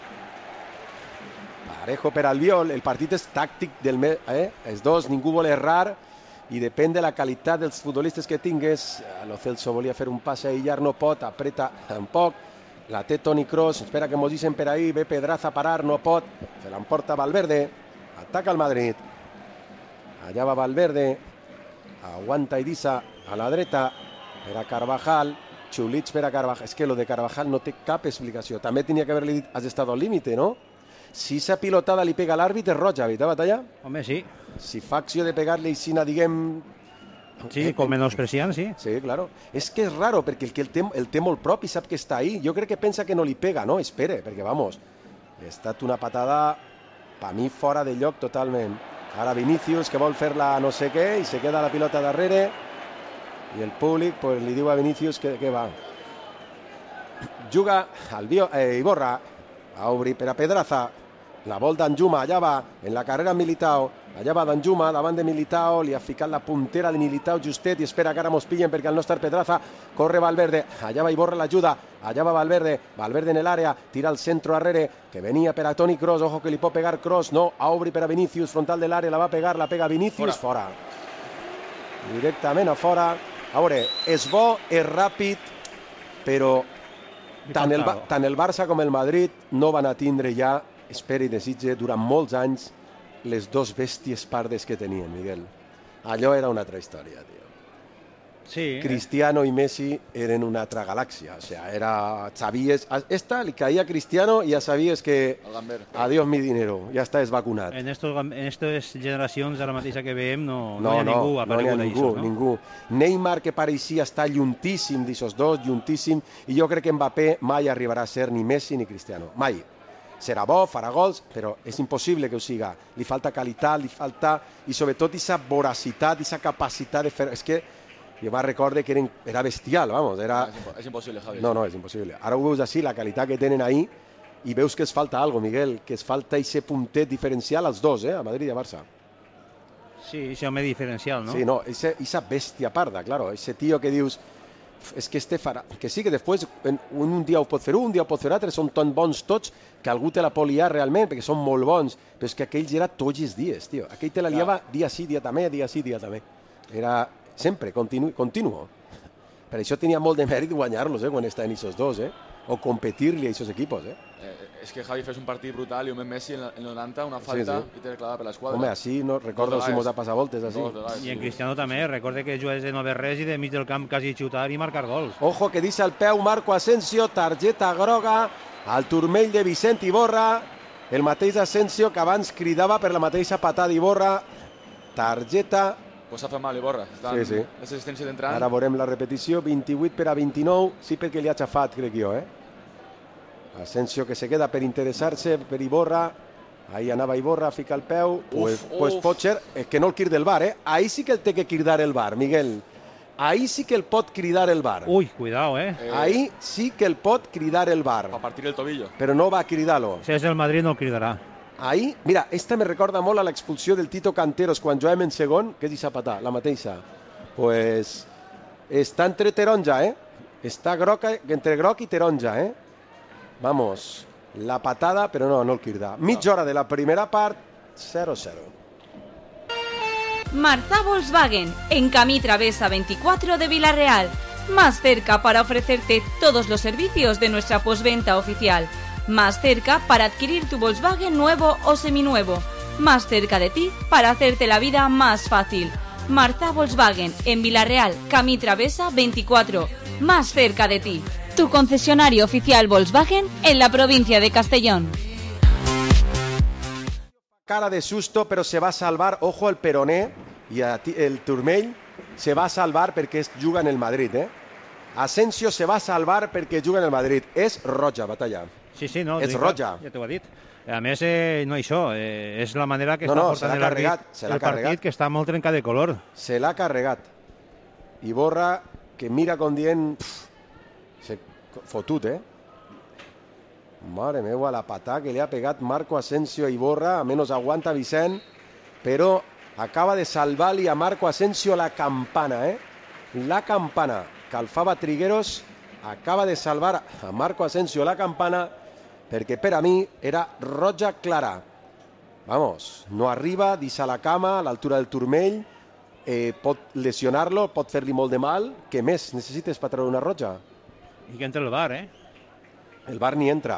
Parejo per al Biol. El partit és tàctic del mes, eh? Els dos, ningú vol errar i depèn de la qualitat dels futbolistes que tingues. Lo Celso volia fer un passe aïllar, no pot, apreta un poc. La té Toni Kroos, espera que mos dicen per ahí, ve Pedraza a parar, no pot. Se l'emporta Valverde. Ataca el Madrid. Allà va Valverde. Aguanta Idissa a la dreta per a Carvajal. Xulits per a Carvajal. És que lo de Carvajal no té cap explicació. També tenia que haver-li dit, has estat al límite, no? Si esa pilotada li pega a l'àrbit és roja, ¿verdad, Batalla? Home, sí. Si fa acció de pegar-li i si diguem... Sí, com menospreciant, sí. Sí, claro. És que és raro, perquè el que el té, el té molt prop i sap que està ahí. Jo crec que pensa que no li pega, no? Espere, perquè, vamos, ha estat una patada, per mi, fora de lloc totalment. Ara Vinicius, que vol fer-la no sé què, i se queda la pilota darrere, i el públic pues, li diu a Vinicius que, que va. Juga al Bio, eh, Iborra, a obrir per a Pedraza, la vol d'Anjuma, allà va, en la carrera Militao, allà va d'Anjuma, davant de Militao, li ha ficat la puntera de Militao justet i espera que ara mos pillen perquè al no estar Pedraza, corre Valverde, allà va Iborra l'ajuda, allà va Valverde, Valverde en l'àrea, tira al centro arrere, que venia per a Toni Kroos, ojo que li pot pegar Kroos, no, a obrir per a Vinicius, frontal de l'àrea, la va pegar, la pega Vinicius, fora. fora. Directament a fora. A veure, és bo, és ràpid, però tant el, tant el Barça com el Madrid no van a tindre ja, espera i desitge, durant molts anys, les dos bèsties pardes que tenien, Miguel. Allò era una altra història, tio. Sí. Cristiano i Messi eren una altra galàxia. O sea, era... Sabies... Esta li caía a Cristiano i ja sabies que... Adiós mi dinero, ja està desvacunat. En estos, en estas generacions, ara mateixa que veiem, no, no, no hi ha no, ningú no hi ha ningú, no? ningú. Neymar, que pareixia estar lluntíssim d'aixòs dos, lluntíssim, i jo crec que Mbappé mai arribarà a ser ni Messi ni Cristiano. Mai. Serà bo, farà gols, però és impossible que ho siga. Li falta qualitat, li falta... I sobretot aquesta voracitat, aquesta capacitat de fer... És que jo me recordo que eren, era bestial, vamos, era... És impossible, Javi. No, no, és impossible. Ara ho veus així, la qualitat que tenen ahí, i veus que es falta algo, Miguel, que es falta aquest puntet diferencial als dos, eh, a Madrid i a Barça. Sí, ese home diferencial, ¿no? Sí, no, esa bestia parda, claro, ese tío que dius, és que este farà... Que sí, que després un, un dia ho pot fer un, un dia ho pot fer altre, són tan bons tots que algú te la pot liar realment, perquè són molt bons, però és que aquells era tots els dies, tio. Aquell te la liava dia sí, dia també, dia sí, dia també. Era... Sempre, continu, continuo. Per això tenia molt de mèrit guanyar-los, eh, quan estaven aquests dos, eh? O competir-li a aquests equipos, eh? eh? És que Javi fes un partit brutal i un Messi en el noranta, una falta, sí, sí. I té clavada per l'esquadra. Home, així, no, recordo si mos ha passat voltes, així. I en Cristiano també, recorde que jugués de no haver res i de mig del camp quasi xutar i marcar gols. Ojo, que deixa el peu Marco Asensio, targeta groga al turmell de Vicent Iborra, el mateix Asensio que abans cridava per la mateixa patada Iborra, targeta... Pues s'ha fet mal Iborra, estan sí, sí. L'assistència d'entrant. Ara veurem la repetició, vint-i-vuit per a vint-i-nou, sí, perquè li ha xafat, crec jo, eh? Asensio que se queda per interessar-se per Iborra, ahí anava Iborra a ficar el peu, uf, pues, uf. pues pot ser, és que no el crida el bar, eh? Ahí sí que el té que cridar el bar, Miguel. Ahí sí que el pot cridar el bar. Ui, cuidao, eh? eh Ahí sí que el pot cridar el bar. A partir del tobillo. Però no va a cridar-lo. Si és el Madrid no el cridarà. Ahí, mira, esta me recorda molt a l'expulsió del Tito Canteros quan jugàvem en segon, que és aquesta patà, la mateixa. Pues està entre taronja, eh? Està groc, entre groc i taronja, eh? Vamos, la patada, però no, no el quirda. Mitja hora de la primera part, cero cero. Marza Volkswagen, en Camí Travesa veinticuatro de Villarreal. Más cerca para ofrecerte todos los servicios de nuestra postventa oficial. Más cerca para adquirir tu Volkswagen nuevo o seminuevo. Más cerca de ti para hacerte la vida más fácil. Marza Volkswagen, en Villarreal, Camí Travesa veinticuatro. Más cerca de ti. Tu concesionario oficial Volkswagen en la provincia de Castellón. Cara de susto, pero se va a salvar. Ojo el peroné y el turmell se va a salvar perquè es juga en el Madrid, eh? Asensio se va a salvar perquè juga en el Madrid. És roja, Batalla. Sí, sí, no. És roja. Ja t'ho ha dit. A més, eh, no això, eh, és la manera que no, està no, portant el carregat, el partit, carregat. que està molt trencat de color. Se l'ha carregat. Iborra, que mira com dient... Pff, se fotut, eh? Mare meva, la patà que li ha pegat Marco Asensio a Iborra, a menos aguanta Vicent, però acaba de salvar-li a Marco Asensio la campana, eh? La campana. Calfava Trigueros acaba de salvar a Marco Asensio la campana perquè per a mi era roja clara. Vamos, no arriba, deixa la cama a l'altura del turmell, eh, pot lesionar-lo, pot fer-li molt de mal. Què més necessites per treure una roja? I que entra el bar, eh? El bar ni entra.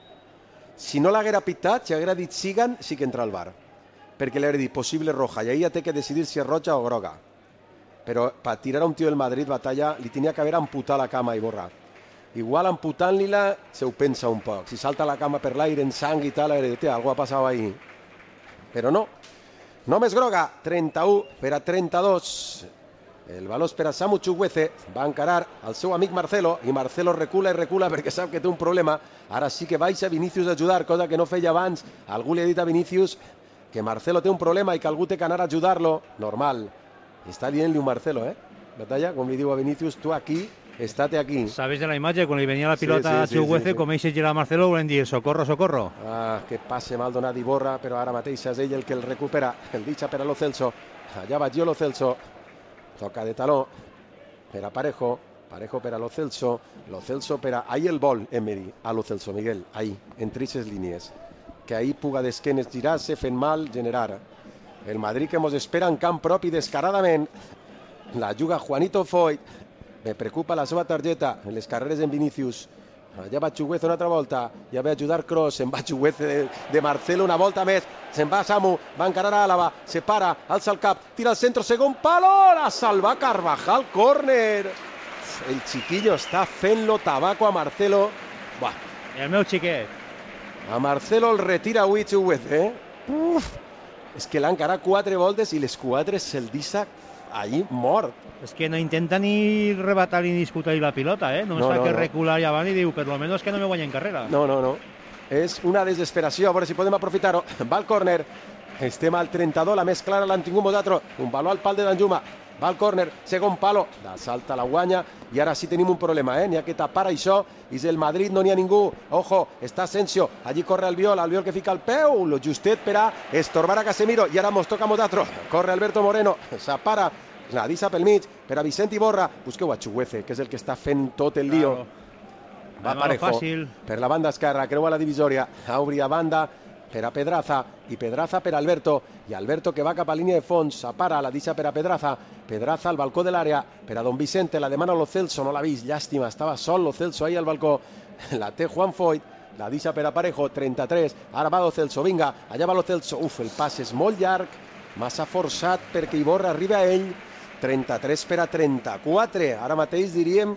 Si no l'haguera pitat, si haguera dit sigan, sí que entra al bar. Perquè li haguera dit possible roja, i ahí ja té que decidir si és roja o groga. Però per tirar a un tio del Madrid, Batalla, li tenia que haver amputat la cama a Iborra. Igual amputant-li-la se ho pensa un poc. Si salta la cama per l'aire en sang i tal, haguera dit, algú ha passat ahí. Però no. Només groga, trenta-u per a trenta-dos. El baló és per a Samu Chukwueze, va encarar el seu amic Marcelo, i Marcelo recula i recula perquè sap que té un problema. Ara sí que baixa Vinícius a ajudar, cosa que no feia abans. Algú li ha dit a Vinícius que Marcelo té un problema i que algú té que anar a ajudar-lo. Normal. Està dient-li un Marcelo, eh? Batalla, com li diu a Vinícius, tu aquí, estate aquí. Sabes de la imatge, quan li venia la pilota sí, sí, a Chukwueze, sí, sí, sí. com ell se gira a Marcelo, volem dir, socorro, socorro. Ah, que passe mal donat Iborra, però ara mateix és ell el que el recupera. El deixa per a Lo Celso. Allà va Lo Celso. Toca de taló per a Parejo. Parejo per a Lo Celso. Lo Celso per a... Ahí el vol, Emery, a Lo Celso, Miguel. Ahí, entre aquestes línies. Que ahí puga d'esquenes girar-se, fent mal, generar. El Madrid que mos espera en camp propi descaradament. La juga Juanito Foyt. Me preocupa la seva targeta en les carreres en Vinícius. Allà va Chukwueze una altra volta. Ja ve a ajudar Kroos. Se'n va Chukwueze de, de Marcelo una volta més. Se'n va Samu. Va encarar a Álava. Se para. Alça el cap. Tira al centro. Segon palo. La salva Carvajal. Córner. El chiquillo està fent-lo tabaco a Marcelo. Buah. El meu xiquet. A Marcelo el retira avui Chukwueze, eh? Uf. És que l'ha encarat quatre voltes i les quatre se'l deixa ahí mort. És que no intenta ni rebatar ni disputar la pilota, eh? Només no, fa no, que no. recular i avant i diu, per lo menos que no me guanyen carrera. No, no, no. És una desesperació, a veure si podem aprofitar-ho. Va al córner. Estem al trenta-dos, la més clara l'han tingut nosaltres. Un baló al pal de Danjuma. Va al córner, segon palo. La salta, la guanya. I ara sí tenim un problema, eh? N'hi ha que tapar això. I el Madrid no n'hi ha ningú. Ojo, està Asensio. Allí corre Albiol. Albiol que fica el peu. Lo justet per a estorbar a Casemiro. I ara mos toca a nosaltres. Corre Alberto Moreno. S'apara. La deixa pel mig per a Vicent Iborra. Busqueu a Chukwueze, que és el que està fent tot el lío. Claro. Va Parejo fàcil. Per la banda esquerra, creua la divisòria. Obri a banda per a Pedraza i Pedraza per a Alberto. I Alberto que va cap a línia de fons, s'apara, la deixa per a Pedraza. Pedraza al balcó de l'àrea per a Don Vicente, la demana Lo Celso, no l'ha vist, llàstima, estava sol Lo Celso ahí al balcó. La té Juan Foyt, la deixa per a Parejo, trenta-tres. Ara va Lo Celso, vinga, allà va Lo Celso. Uf, el pas és molt llarg, massa forçat perquè Iborra arriba a ell. trenta-tres per a trenta-quatre. Ara mateix diríem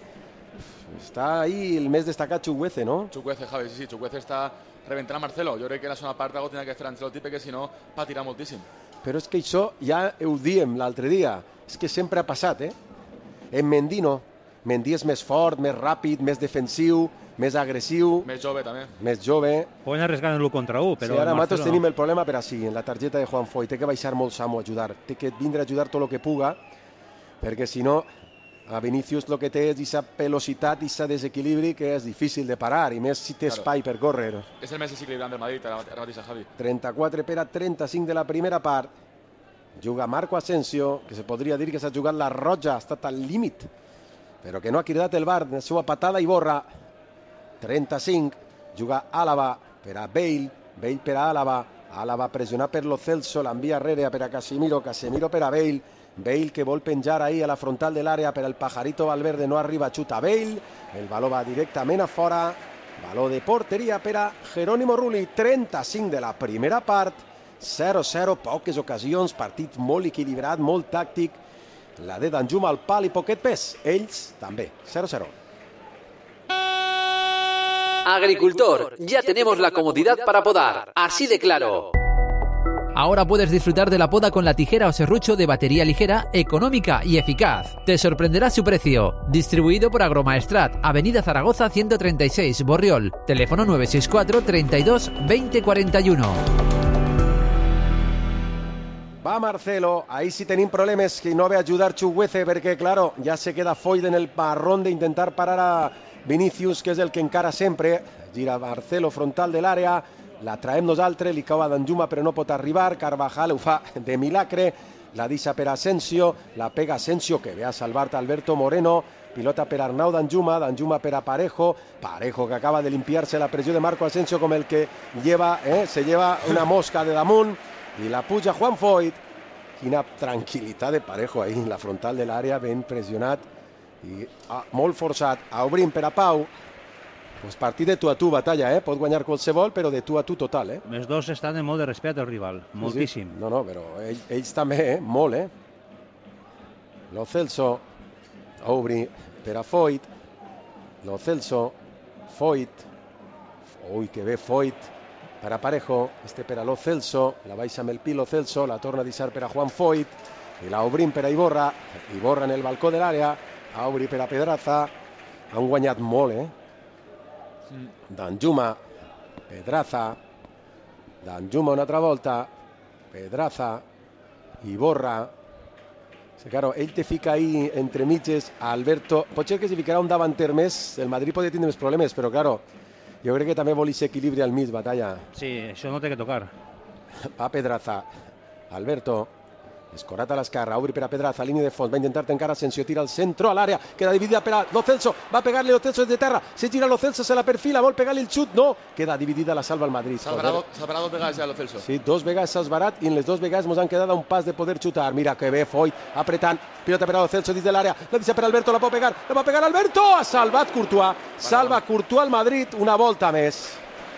està ahí el més destacat Chukwueze, no? Chukwueze, Javi, sí, sí, Chukwueze està reventant a Marcelo. Jo crec que la segona part algo tenia que fer Ancelotti perquè si no patirà moltíssim. Però és que això ja ho diem l'altre dia. És que sempre ha passat, eh? En Mendy no. Mendy és més fort, més ràpid, més defensiu, més agressiu. Més jove també. Més jove. Poden arriesgar en l'u contra u, però... Sí, ara nosaltres Marcelo... tenim el problema per així, en la targeta de Juan Foyt. Té que baixar molt Samu a ajudar. Té que vindre a ajudar tot el que puga, perquè si no, a Vinícius el que té és aquesta velocitat, aquest desequilibri que és difícil de parar, i més si té Claro. espai per córrer. És el més desequilibrant del Madrid, ara ara mateix, Javi. trenta-quatre per a trenta-cinc de la primera part. Juga Marco Asensio, que se podria dir que s'ha jugat la roja, ha estat al límit, però que no ha cridat el bar, la seva patada Iborra. trenta-cinc, juga Álava per a Bale, Bale per a Álava, Álava pressionat per Lo Celso, l'envia arrere per a Casemiro, Casemiro per a Bale, Bale que vol penjar ahí a la frontal de l'àrea per al Pajarito Valverde, no arriba, xuta Bale, el baló va directament a fora, Baló de porteria per a Jerónimo Rulli, trenta-cinc de la primera part, zero zero, poques ocasions, partit molt equilibrat, molt tàctic. La de Danjuma al pal i poquet pes, ells també, zero zero. Agricultor, ya tenemos la comodidad para podar, así de claro. Ahora puedes disfrutar de la poda con la tijera o serrucho de batería ligera, económica y eficaz. Te sorprenderá su precio. Distribuido por Agromaestrat, Avenida Zaragoza ciento treinta y seis, Borriol. Teléfono nueve seis cuatro, treinta y dos, veinte cuarenta y uno. Va Marcelo, ahí sí tenim problemes, que no ve ayudar Chuguece, perquè, claro, ja se queda Foyt en el marrón de intentar parar a Vinícius, que és el que encara sempre. Gira Marcelo frontal de l'àrea, la traem nosaltres, li cau a Danjuma però no pot arribar, Carvajal ho fa de milagre, la deixa per Asensio, la pega Asensio que ve a salvar Alberto Moreno, pilota per Arnau Danjuma, Danjuma per a Parejo, Parejo que acaba de limpiarse la pressió de Marco Asensio com el que lleva, eh, se lleva una mosca de damunt i la puja Juan Foyt. Quina tranquil·litat de Parejo ahí en la frontal de l'àrea, ben pressionat i ah, molt forçat, a obrim per a Pau. Pues partit de tu a tu, batalla, eh? Pot guanyar qualsevol, però de tu a tu total, eh? Els dos estan en molt de respecte al rival, moltíssim. Sí, no, no, però ells, ells també, eh? Molt, eh? Lo Celso, obri per a Foyt, Lo Celso, Foyt, ui, que bé Foyt, per a Parejo, este per a Lo Celso, la baixa amb el pi Lo Celso, la torna a deixar per a Juan Foyt, i la obrim per a Iborra, Iborra en el balcó de l'àrea, a obrir per a Pedraza, han guanyat molt, eh? Danjuma, Pedraza, Danjuma una altra volta, Pedraza, Iborra. Sí, claro, ell te fica ahí entre mitges a Alberto. Potser que si ficarà un davanter més, el Madrid podria tindre més problemes, però claro, jo crec que també vol ese equilibri al mig, batalla. Sí, això no té que tocar. Va Pedraza, Alberto, escorat a l'esquerra, obri per a Pedraza, línia de fons, va intentar tancar Asensio, tira al centro, a l'àrea, queda dividida per a Lo Celso, va pegar-li Lo Celso des de terra, se gira Lo Celso, se la perfila, vol pegar-li el xut, no, queda dividida, la salva el Madrid. S'ha parat dos vegades ja Lo Celso. Sí, dos vegades s'ha esbarat i en les dos vegades ens han quedat a un pas de poder xutar. Mira que bé, Foyt, apretant, pilota per a Lo Celso dins de l'àrea, la deixa per Alberto, la pot pegar, la va pegar Alberto, ha salvat Courtois, salva Courtois al Madrid, una volta més.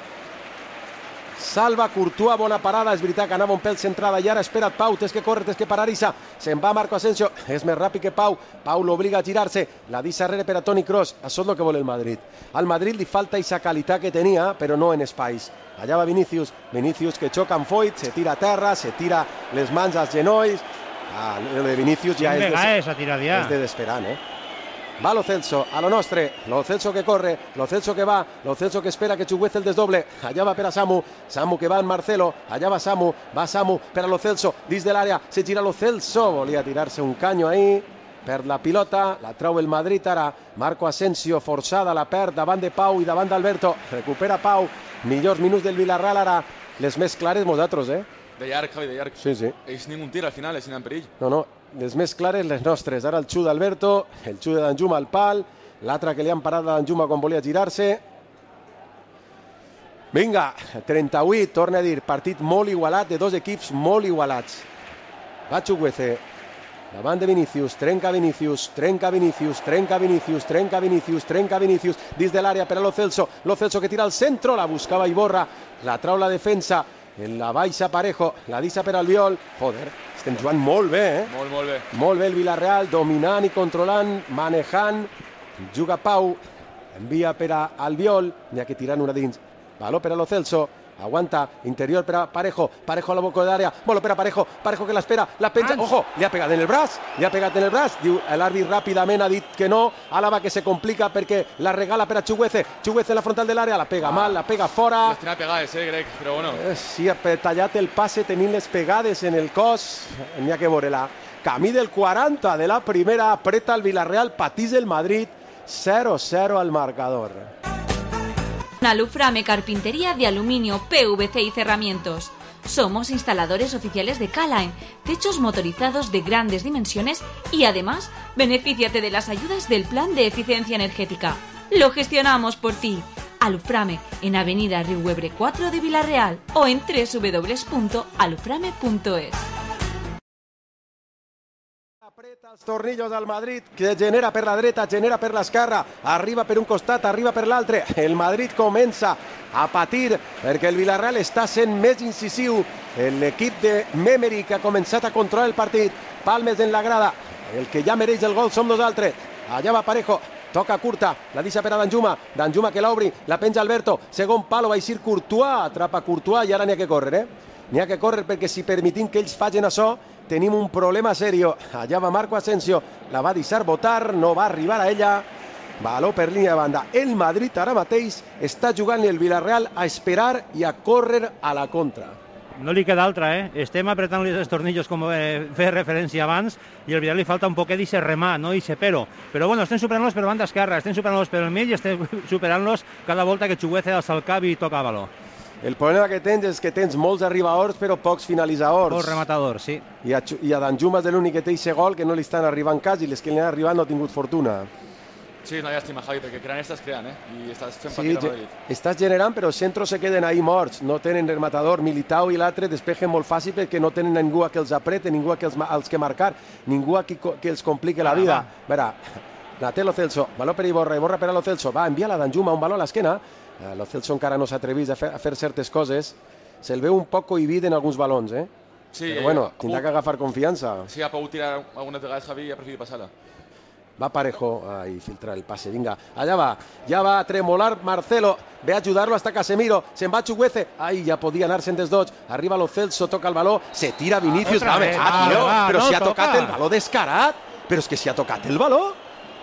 Salva Courtois, bona parada, és veritat que anava un pèl centrada i ara espera't Pau, tens que córrer, tens que parar-se, se'n va Marco Asensio, és més ràpid que Pau, Pau l'obliga a girar-se, la deixa darrere per a Toni Kroos, això és el que vol el Madrid. Al Madrid li falta aquesta qualitat que tenia, però no en espais. Allà va Vinícius, Vinícius que xoca amb Foyt, se tira a terra, se tira les mans als genolls, ah, el de Vinícius ja és, des... és de desesperant, eh? Va Lo Celso, a lo nostre, Lo Celso que corre, Lo Celso que va, Lo Celso que espera que Chuguece el desdoble, allà va per a Samu, Samu que va en Marcelo, allà va Samu, va Samu per a Lo Celso, dins de l'àrea, se gira Lo Celso, volia tirar-se un canyo ahí, perd la pilota, la trau el Madrid ara, Marco Asensio forçada, la perd davant de Pau i davant d'Alberto, recupera Pau, millors minuts del Villarreal ara, les més clares nosaltres, eh? De llarg, Javi, de llarg. Sí, sí. Ells ningú tir al final, ells en perill. No, no, les més clares les nostres. Ara el xut d'Alberto, el xut de Danjuma al pal, l'altre que li han parat a Danjuma quan volia girar-se. Vinga, trenta-vuit, torna a dir, partit molt igualat, de dos equips molt igualats. Va Chuguece, davant de Vinícius, trenca Vinícius, trenca Vinícius, trenca Vinícius, trenca Vinícius, trenca Vinícius, dins de l'àrea per a Lo Celso, Lo Celso que tira al centro, la buscava Iborra, la trau la defensa, en la baixa Parejo, la deixa per Albiol, joder, estem jugant molt bé, eh? Molt, molt bé. Molt bé el Villarreal, dominant i controlant, manejant, juga Pau, envia per a Albiol, n'hi ha que tirant una dins, valor per a Lo Celso, aguanta, interior per a Parejo, Parejo a la boca de l'àrea, bola per a Parejo, Parejo que l'espera, la penja, ojo, li ha pegat en el braç, li ha pegat en el braç, diu l'àrbit ràpidament ha dit que no, Álava que se complica perquè la regala per a Chuguece, Chuguece en la frontal de l'àrea, la pega mal, la pega fora. Les tenia pegades, eh, Greg, però bueno. Eh, sí, ha tallat el passe tenint les pegades en el cos, n'hi ha que veure-la. Camí del quaranta de la primera, apreta el Villarreal, patís el Madrid, cero cero al marcador. Aluframe Carpintería de Aluminio, P V C y Cerramientos. Somos instaladores oficiales de K-Line, techos motorizados de grandes dimensiones y además, benefíciate de las ayudas del Plan de Eficiencia Energética. Lo gestionamos por ti. Aluframe en Avenida Riuebre cuatro de Villarreal o en doble u doble u doble u punto aluframe punto es. Els tornillos del Madrid, que genera per la dreta, genera per l'esquerra, arriba per un costat, arriba per l'altre. El Madrid comença a patir perquè el Villarreal està sent més incisiu. L'equip de Memery, que ha començat a controlar el partit. Palmes en la grada. El que ja mereix el gol som nosaltres. Allà va Parejo. Toca curta, la deixa per a Danjuma. Danjuma que l'obri, la penja Alberto. Segon palo, va eixir Courtois. Atrapa Courtois i ara n'hi ha que córrer, eh? N'hi ha que córrer perquè si permitim que ells facin això, tenim un problema serio. Allà va Marco Asensio, la va deixar botar, no va arribar a ella. Baló per línia de banda. El Madrid ara mateix està jugant el Villarreal a esperar i a córrer a la contra. No li queda altra, eh? Estem apretant-li els tornillos, com eh, feia referència abans, i el Villarreal li falta un poquet d'eixe remar, no eixe pero. Però bueno, estem superant-los per banda esquerra, estem superant-los per el mig i estem superant-los cada volta que Chuguece alça el cap i toca baló. El problema que tens és que tens molts arribadors però pocs finalitzadors. Molts rematadors, sí. I a, i a Danjuma és l'únic que té eixe gol que no li estan arribant quasi, i les que li han arribat no ha tingut fortuna. Sí, és una llàstima, Javi, perquè creant estàs creant, eh? I estàs fent sí, patir a Madrid. Estàs generant, però els centros se queden ahí morts. No tenen rematador. Militao i l'altre despejen molt fàcil perquè no tenen ningú a que els aprete, ningú a que els, als que marcar, ningú a que, que els complique la vida. Va. Verà, la té Lo Celso, baló per Iborra, Iborra per a Lo Celso, va, envia la Danjuma, un baló a l'esquena. Lo Celso encara no s'atrevís a, fer, a fer certes coses. Se'l veu un poc cohibit en alguns balons, eh? Sí, però bueno, eh, tindrà que agafar confiança. Sí, ha pogut tirar algunes vegades Javi i ha preferit passar-la. Va Parejo, ahí filtra el pase, venga, allá va, ya va a tremolar Marcelo, ve a ayudarlo hasta Casemiro, se va Chuguece, ahí ya podía anar-se'n des dos, arriba Lo Celso, toca el baló, se tira Vinicius, va, vez, ah, tío, va, pero no si ha toca. Tocat el baló descarat, pero es que si ha tocat el baló,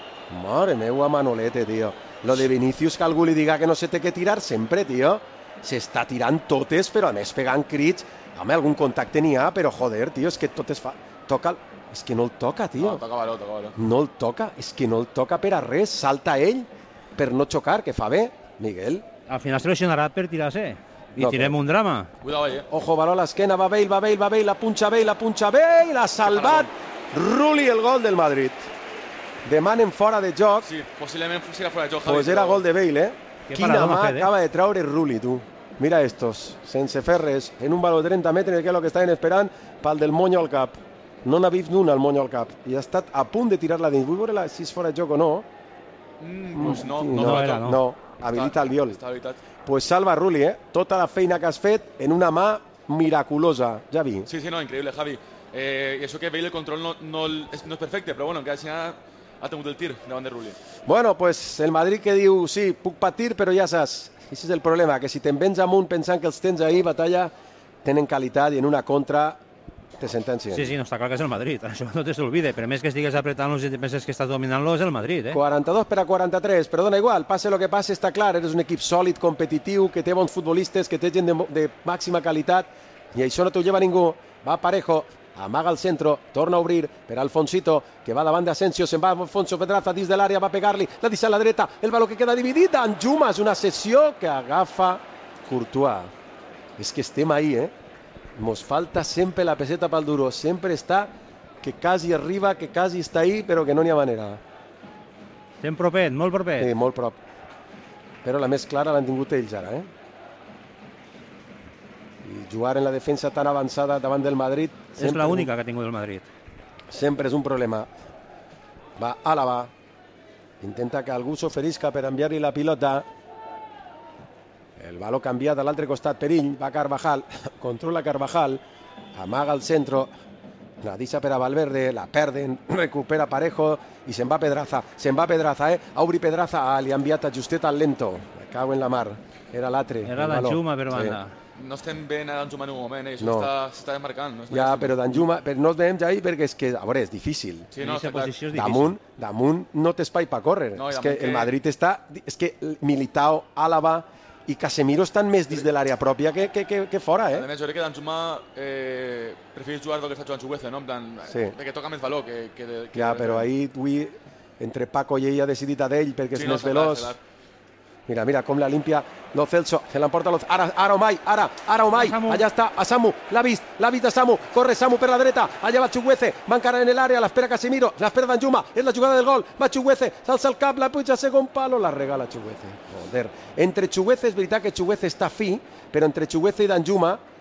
mare meua Manolete, tío, lo de Vinicius que algú li diga que no se té que tirar sempre, tío, s'està tirant totes, però a més pegant crits, home, algun contacte n'hi ha, però joder, tío, és que tot es fa, toca el... És que no el toca, tio. No, toca baló, toca baló. No el toca, és que no el toca per a res. Salta ell per no xocar, que fa bé, Miguel. Al final se lesionarà per tirar-se. I no, tirem però... un drama. Cuidado ahí, eh. Ojo, baló a l'esquena, va Bale, va Bale, va Bale, la punxa Bale, la punxa Bale, l'ha salvat Rulli, el gol del Madrid. Demanen fora de joc. Sí, possiblement serà fora de joc, Javi. Pues era però... gol de Bale, eh. Qué Quina mà fet, eh? acaba de traure Rulli, tu. Mira estos, sense fer res, en un baló de trenta metres, que és el que estaven esperant, pel del monyo al cap. No n'ha vist un al monyo al cap i ha estat a punt de tirar-la dins. Vull veure si és fora de joc o no. Mm, pues no, no, no, no, era, no. no. Habilita el viol. Està habilitat. Pues salva Rulli, eh? Tota la feina que has fet en una mà miraculosa, ja vi. Sí, sí, no, increïble, Javi. Eh, I això que Bale el control no, no, és, no és perfecte, però bueno, que ha, ha tingut el tir davant de Rulli. Bueno, pues el Madrid que diu, sí, puc patir, però ja saps. Aquest és el problema, que si te'n vens amunt pensant que els tens ahí, batalla, tenen qualitat i en una contra te sentencien. Sí, sí, no està clar que és el Madrid, això no te s'olvide, però més que estigues apretant-los i penses que estàs dominant-los és el Madrid, eh? quaranta-dos per a quaranta-tres, però dona igual, passe lo que passe, està clar, eres un equip sòlid, competitiu, que té bons futbolistes, que té gent de, de màxima qualitat, i això no t'ho lleva ningú. Va Parejo, amaga el centro, torna a obrir per Alfonsito, que va davant d'Asensio, se'n va Alfonso Pedraza dins de l'àrea, va pegar-li, la deixa a la dreta, el baló que queda dividit, Danjuma, és una sessió que agafa Courtois. És que estem ahí, eh? Mos falta sempre la peseta pel duro, sempre està que quasi arriba, que quasi està ahí, però que no n'hi ha manera. Estem propet, molt propet. Sí, molt prop. Però la més clara l'han tingut ells ara, eh? I jugar en la defensa tan avançada davant del Madrid... És l'única que ha tingut el Madrid. Sempre és un problema. Va, Álava. Intenta que algú s'oferisca per enviar-li la pilota. El baló canviat a l'altre costat, perill, va Carvajal, controla Carvajal, amaga al centro, la deixa per a Valverde, la perden, recupera Parejo i se'n va Pedraza, se'n va Pedraza, eh? Obri Pedraza, ah, li ha enviat a justet al lento, me cago en la mar, era l'altre. Era Danjuma per banda. Sí. No estem ben a Danjuma en un moment, eh? Això no. s'està demarcant. No ja, però Danjuma, però no ens veiem ja ahí perquè és que, a veure, és difícil. Sí, no, és posició és difícil. Damunt, damunt no té espai per córrer. No, és que que... el Madrid està... És que Militao, Álava i Casemiro estan més dins de l'àrea pròpia que, que, que, que fora, eh? A més, jo crec que Danjuma eh, prefereix jugar del que està jugant Chuguece, no? En plan, sí. Perquè toca més valor que... que, que ja, però ahir, avui, entre Paco i ell ha decidit a d'ell perquè sí, és no, més veloç. Clar, Mira, mira com la limpia Lo Celso, se l'emporta Lo... Ara, ara o mai, ara, ara o mai, allà està a Samu, l'ha vist, l'ha vist a Samu, corre Samu per la dreta, allà va Chuguece, va encara en l'àrea, l'espera Casemiro, l'espera Danjuma, és la jugada del gol, va Chuguece, s'alça el cap, la puja a segon palo, la regala Chuguece. Joder, entre Chuguece és veritat que Chuguece està fi, però entre Chuguece i Danjuma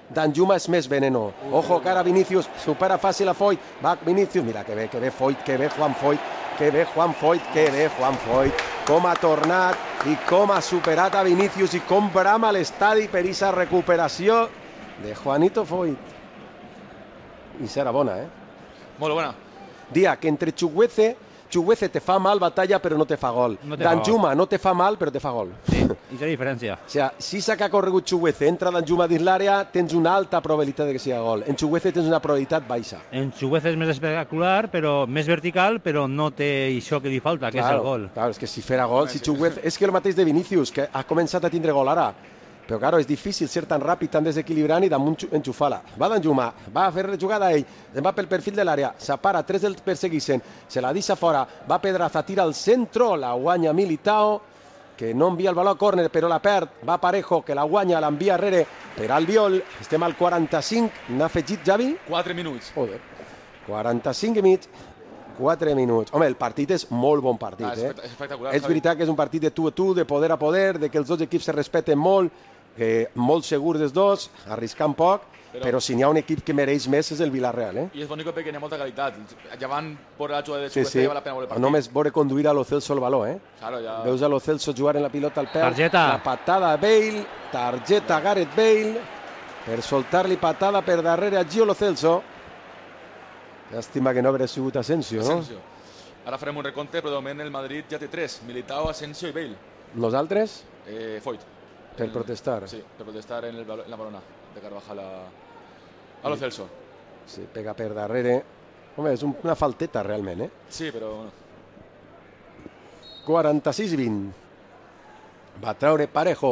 Danjuma és més veneno. Ojo, que ara Vinícius supera fàcil a Foyt. Va Vinícius, mira que bé, que bé Foyt, que bé Juan Foyt, que bé Juan Foyt, que bé Juan Foyt. Com ha tornat i com ha superat a Vinícius i com brama l'estadi per aquesta recuperació de Juanito Foyt. I serà bona, eh? Molt bona. Dia que entre Chukwueze, Chukwueze te fa mal batalla però no te fa gol. No te Danjuma fa no te fa mal però te fa gol. Sí, i la diferència. O sigui, si s'ha que ha corregut Chukwueze, entra Danjuma dins l'àrea, tens una alta probabilitat de que sigui gol. En Chukwueze tens una probabilitat baixa. En Chukwueze és més espectacular, però més vertical, però no té això que li falta, que claro, és el gol. Claro, és que si fera gol, si Chukwueze... És que el mateix de Vinícius, que ha començat a tindre gol ara. Però, claro, és difícil ser tan ràpid, tan desequilibrant i damunt enxufar-la. Va Danjuma, va a fer jugada ell, va pel perfil de l'àrea, separa, tres el perseguixen, se la deixa fora, va Pedraza, tira al centre, la guanya Militao, que no envia el baló a córner, però la perd, va Parejo, que la guanya, l'envia darrere per Albiol, estem al quaranta-cinc, n'ha afegit Javi? quatre minuts. Joder, quaranta-cinc i mig, quatre minuts. Home, el partit és molt bon partit, ah, és eh? espectacular. És veritat que és un partit de tu a tu, de poder a poder, de que els dos equips se respeten molt, eh, molt segurs dels dos, arriscant poc, però, però si n'hi ha un equip que mereix més és el Villarreal, eh? I és bonic perquè hi ha molta qualitat. Ja van por la jugada de sí, Chukwueze, sí. ja val la pena veure el partit. Només veure conduir a Lo Celso el baló, eh? Claro, ja... Veus a Lo Celso jugar en la pilota al peu. Targeta. La patada a Bale, targeta a Gareth Bale, per soltar-li patada per darrere a Gio Lo Celso. Llàstima que no hagués sigut Asensio, no? Asensio. Ara farem un recompte, però de moment el Madrid ja té tres. Militao, Asensio i Bale. Nosaltres? Eh, Foyt. Per el, protestar. Sí, per protestar en, el, en la balona de Carvajal a, a Lo Celso. Sí, pega per darrere. Home, és una falteta realment, eh? Sí, però... Bueno. quaranta-sis vint. Va treure Parejo.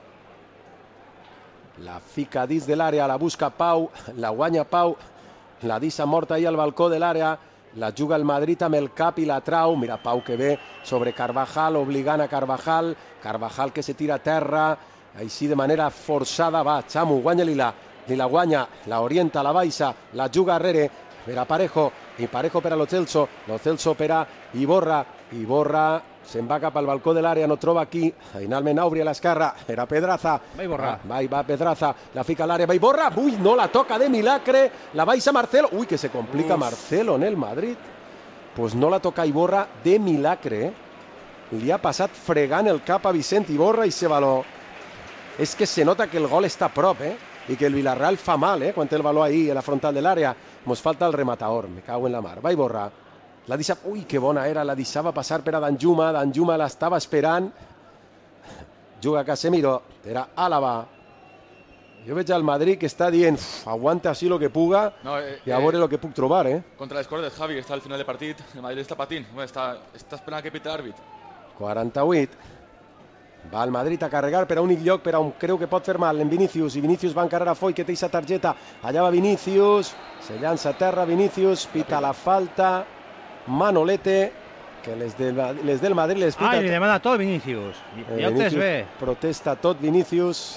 La fica dins de l'àrea, la busca Pau, la guanya Pau, la deixa morta ahí al balcó de l'àrea, la juga el Madrid amb el cap i la trau. Mira Pau que ve sobre Carvajal, obligant a Carvajal, Carvajal que se tira a terra, així de manera forçada, va, Chamu, guanya-li la, li la guanya, la orienta, la baixa, la juga arrere, per a Parejo, i Parejo per a Lo Celso, Lo Celso per a Iborra, Iborra se'n va cap al balcó de l'àrea, no troba aquí, finalment obri a l'esquerra, era Pedraza, va Iborra, va, va Pedraza, la fica a l'àrea, va Iborra, ui, no la toca de milagre, la baixa Marcelo, ui, que se complica Uf. Marcelo en el Madrid, pues no la toca Iborra de milagre, eh? Li ha passat fregant el cap a Vicent Iborra i se baló, és que se nota que el gol està a prop, eh? I que el Villarreal fa mal, eh? Quan té el baló ahí a la frontal de l'àrea, mos falta el rematador, me cago en la mar, va Iborra, la deixa... Ui, que bona era, la deixava passar per a Danjuma, Danjuma l'estava esperant. Juga Casemiro, era Álava. Jo veig al Madrid que està dient aguanta així el que puga no, eh, i a veure el eh, que puc trobar, eh? Contra les cordes, Javi, està al final del partit, el Madrid està patint, està, està esperant que piti l'àrbit. quaranta-vuit. Va el Madrid a carregar per a un lloc, per a un creu que pot fer mal en Vinícius, i Vinícius va encarar a Foyt, que té aquesta targeta. Allà va Vinícius, se llança a terra Vinícius, pita la falta... Manolete, que les, de, les del Madrid les pita... Ai, li demana tot Vinícius. Eh, ja ho tens bé. Protesta tot Vinícius.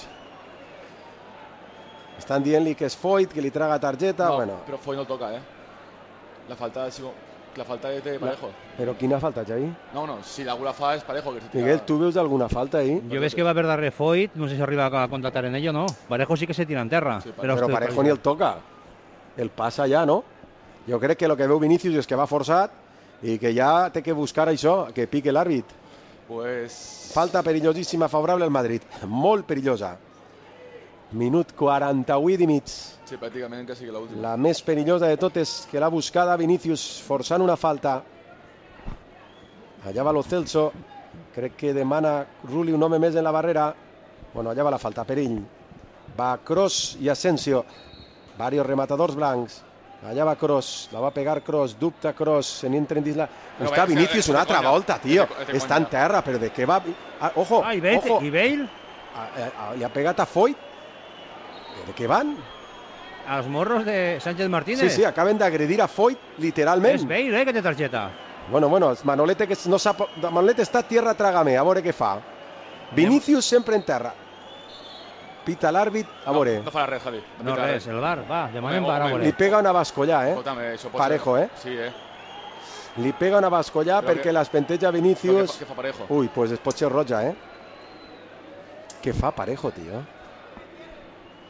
Estan dient-li que és Foyt, que li traga targeta. No, bueno. però Foyt no el toca, eh? La falta, la falta és de Parejo. La, però quina falta, Javi? No, no, si alguna fa és Parejo. Que se tira... Miguel, tu veus alguna falta ahí? Jo veig que va per darrere Foyt, no sé si arriba a contactar en ell o no. Parejo sí que se tira en terra. Sí, però però Parejo ni el toca. El passa ja, no? Jo crec que el que veu Vinícius és que va forçat i que ja té que buscar això, que pique l'àrbit. Pues... Falta perillosíssima favorable al Madrid. Molt perillosa. Minut quaranta-vuit i mig. Sí, pràcticament que sigui l'última. La més perillosa de totes, que l'ha buscada Vinícius forçant una falta. Allà va Lo Celso. Crec que demana Rulli un home més en la barrera. Bueno, allà va la falta, perill. Va Kroos i Asensio. Varios rematadors blancs. Allà va Kroos, la va pegar Kroos, dubta Kroos, se n'entra dins la... Busca Vinícius una altra volta, tio. Està en terra, però de què va... Ah, ojo, ah, i Bale, ojo. I Bale? Li ha pegat a Foyt. De què van? Els morros de Sánchez Martínez. Sí, sí, acaben d'agredir a Foyt, literalment. És Bale, eh, que té targeta. Bueno, bueno, Manolete, que no sap... Manolete està a tierra, trágame, a veure què fa. Vinícius sempre en terra. Pita l'àrbit, a veure. No, no farà res, Javi. No, no res, el bar, va, demanem bar, a veure. Li pega una bascollà, eh? Escolta'm, això pot Parejo, ser. eh? Sí, eh? Li pega una bascollà Però perquè que... l'espenteja Vinícius. Què fa Parejo? Ui, pues es pot ser roja, eh? Què fa Parejo, tio?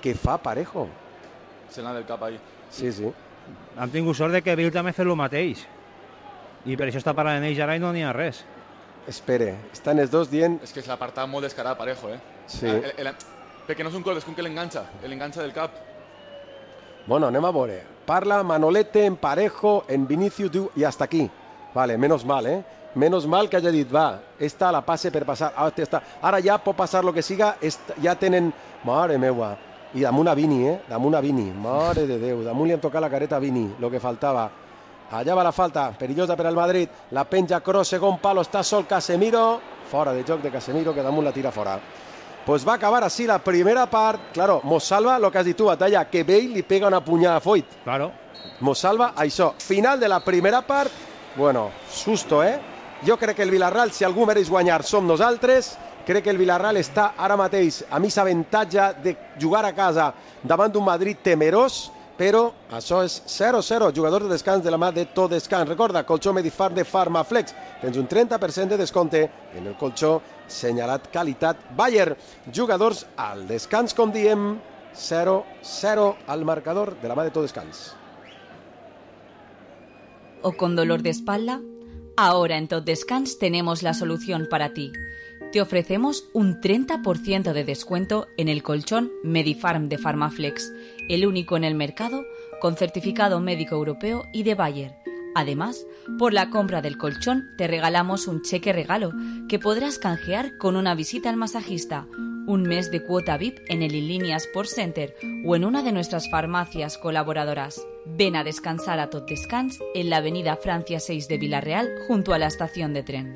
què fa Parejo? Se n'ha del cap ahí. Sí, sí. Han tingut sort de que Bale també ha fet el mateix. I per això està parlant en ells ara i no n'hi ha res. Espere, estan els dos dient... És que l'apartat molt descarat, Parejo, eh? Sí. El, el, el, perquè no és un colp, és com que l'enganxa, l'enganxa del cap. Bueno, anem a veure. Parla Manolete en Parejo, en Vinicius, diu, i hasta aquí. Vale, menos mal, eh? Menos mal que hagi dit, va, esta la passe per passar. Ara ja pot passar lo que siga, ja tenen... Mare meua. I damunt a Vini, eh? Damunt a Vini. Mare de Déu, damunt li han tocat la careta a Vini, lo que faltava. Allà va la falta, perillosa per al Madrid. La penja Kroos, segon palo, està sol Casemiro. Fora de joc de Casemiro, que damunt la tira fora. Pues va acabar así la primera part. Claro, mos salva lo que has dit tu, Batalla, que Bale li pega una punyada a Foyt. Claro. Mos salva això. Final de la primera part. Bueno, susto, eh? Jo crec que el Villarreal, si algú mereix guanyar, som nosaltres. Crec que el Villarreal està ara mateix a més avantatge de jugar a casa davant d'un Madrid temerós, però això és zero zero. Jugador de descans de la mà de Tot Descans. Recorda, colxó Medifarm de Farmaflex. Tens un trenta per cent de descompte en el colxó senyalat qualitat Bayer. Jugadors al descans, com diem, zero zero al marcador de la mà de Tot Descans. ¿O con dolor de espalda? Ahora en Tot Descans tenemos la solución para ti. Te ofrecemos un treinta por ciento de descuento en el colchón Medifarm de Farmaflex, el único en el mercado con certificado médico europeo y de Bayer. Además, por la compra del colchón te regalamos un cheque regalo que podrás canjear con una visita al masajista, un mes de cuota V I P en el Inlinea Sports Center o en una de nuestras farmacias colaboradoras. Ven a descansar a Tot Descans en la avenida Francia seis de Villarreal junto a la estación de tren.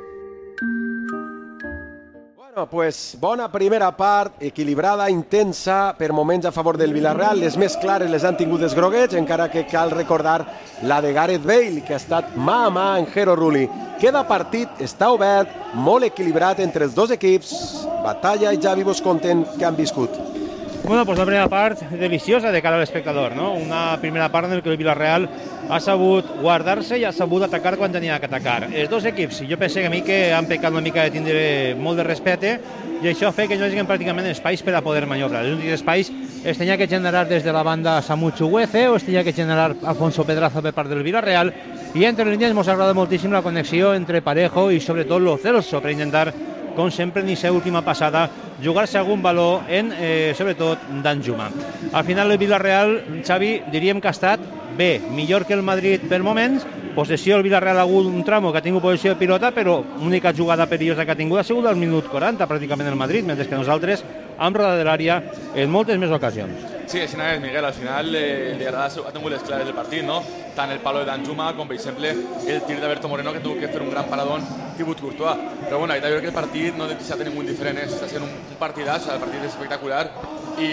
Bueno, pues bona primera part, equilibrada, intensa, per moments a favor del Villarreal. Les més clares les han tingut els groguets, encara que cal recordar la de Gareth Bale, que ha estat mà a mà en Jero Rulli. Queda partit, està obert, molt equilibrat entre els dos equips. Batalla i Javi Bosconten, que han viscut. Bueno, pues la primera part deliciosa de cara al espectador, ¿no? Una primera part en la que el Villarreal ha sabut guardar-se i ha sabut atacar quan tenia que atacar. Els dos equips, jo pensé que a mi que han pecat una mica de tindre molt de respecte i això fa que no hi hagi pràcticament espais per a poder maniobrar. Els únics espais es tenia que generar des de la banda Samu Chuguece o es tenia que generar Alfonso Pedraza per part del Villarreal i entre línies ens ha agradat moltíssim la connexió entre Parejo i sobretot Lo Celso per intentar, com sempre, en aquesta última passada, jugar-se algun valor en, eh, sobretot, Danjuma. Al final, el Villarreal, Xavi, diríem que ha estat bé, millor que el Madrid per moments. Possessió, el Villarreal ha hagut un tramo que ha tingut possessió de pilota, però l'única jugada perillosa que ha tingut ha sigut al minut quaranta, pràcticament, el Madrid, mentre que nosaltres hem rodat de l'àrea en moltes més ocasions. Sí, així és, Miguel. Al final eh, li ha tingut les clares del partit, no? Tant el palo de Danjuma com, per exemple, el tir d'Alberto Moreno, que ha tingut que fer un gran paradón Thibaut Courtois. Però bueno, jo crec que el partit no deixa de tenir molt diferent, eh? Està sent un, un partidàs, el partit és espectacular i,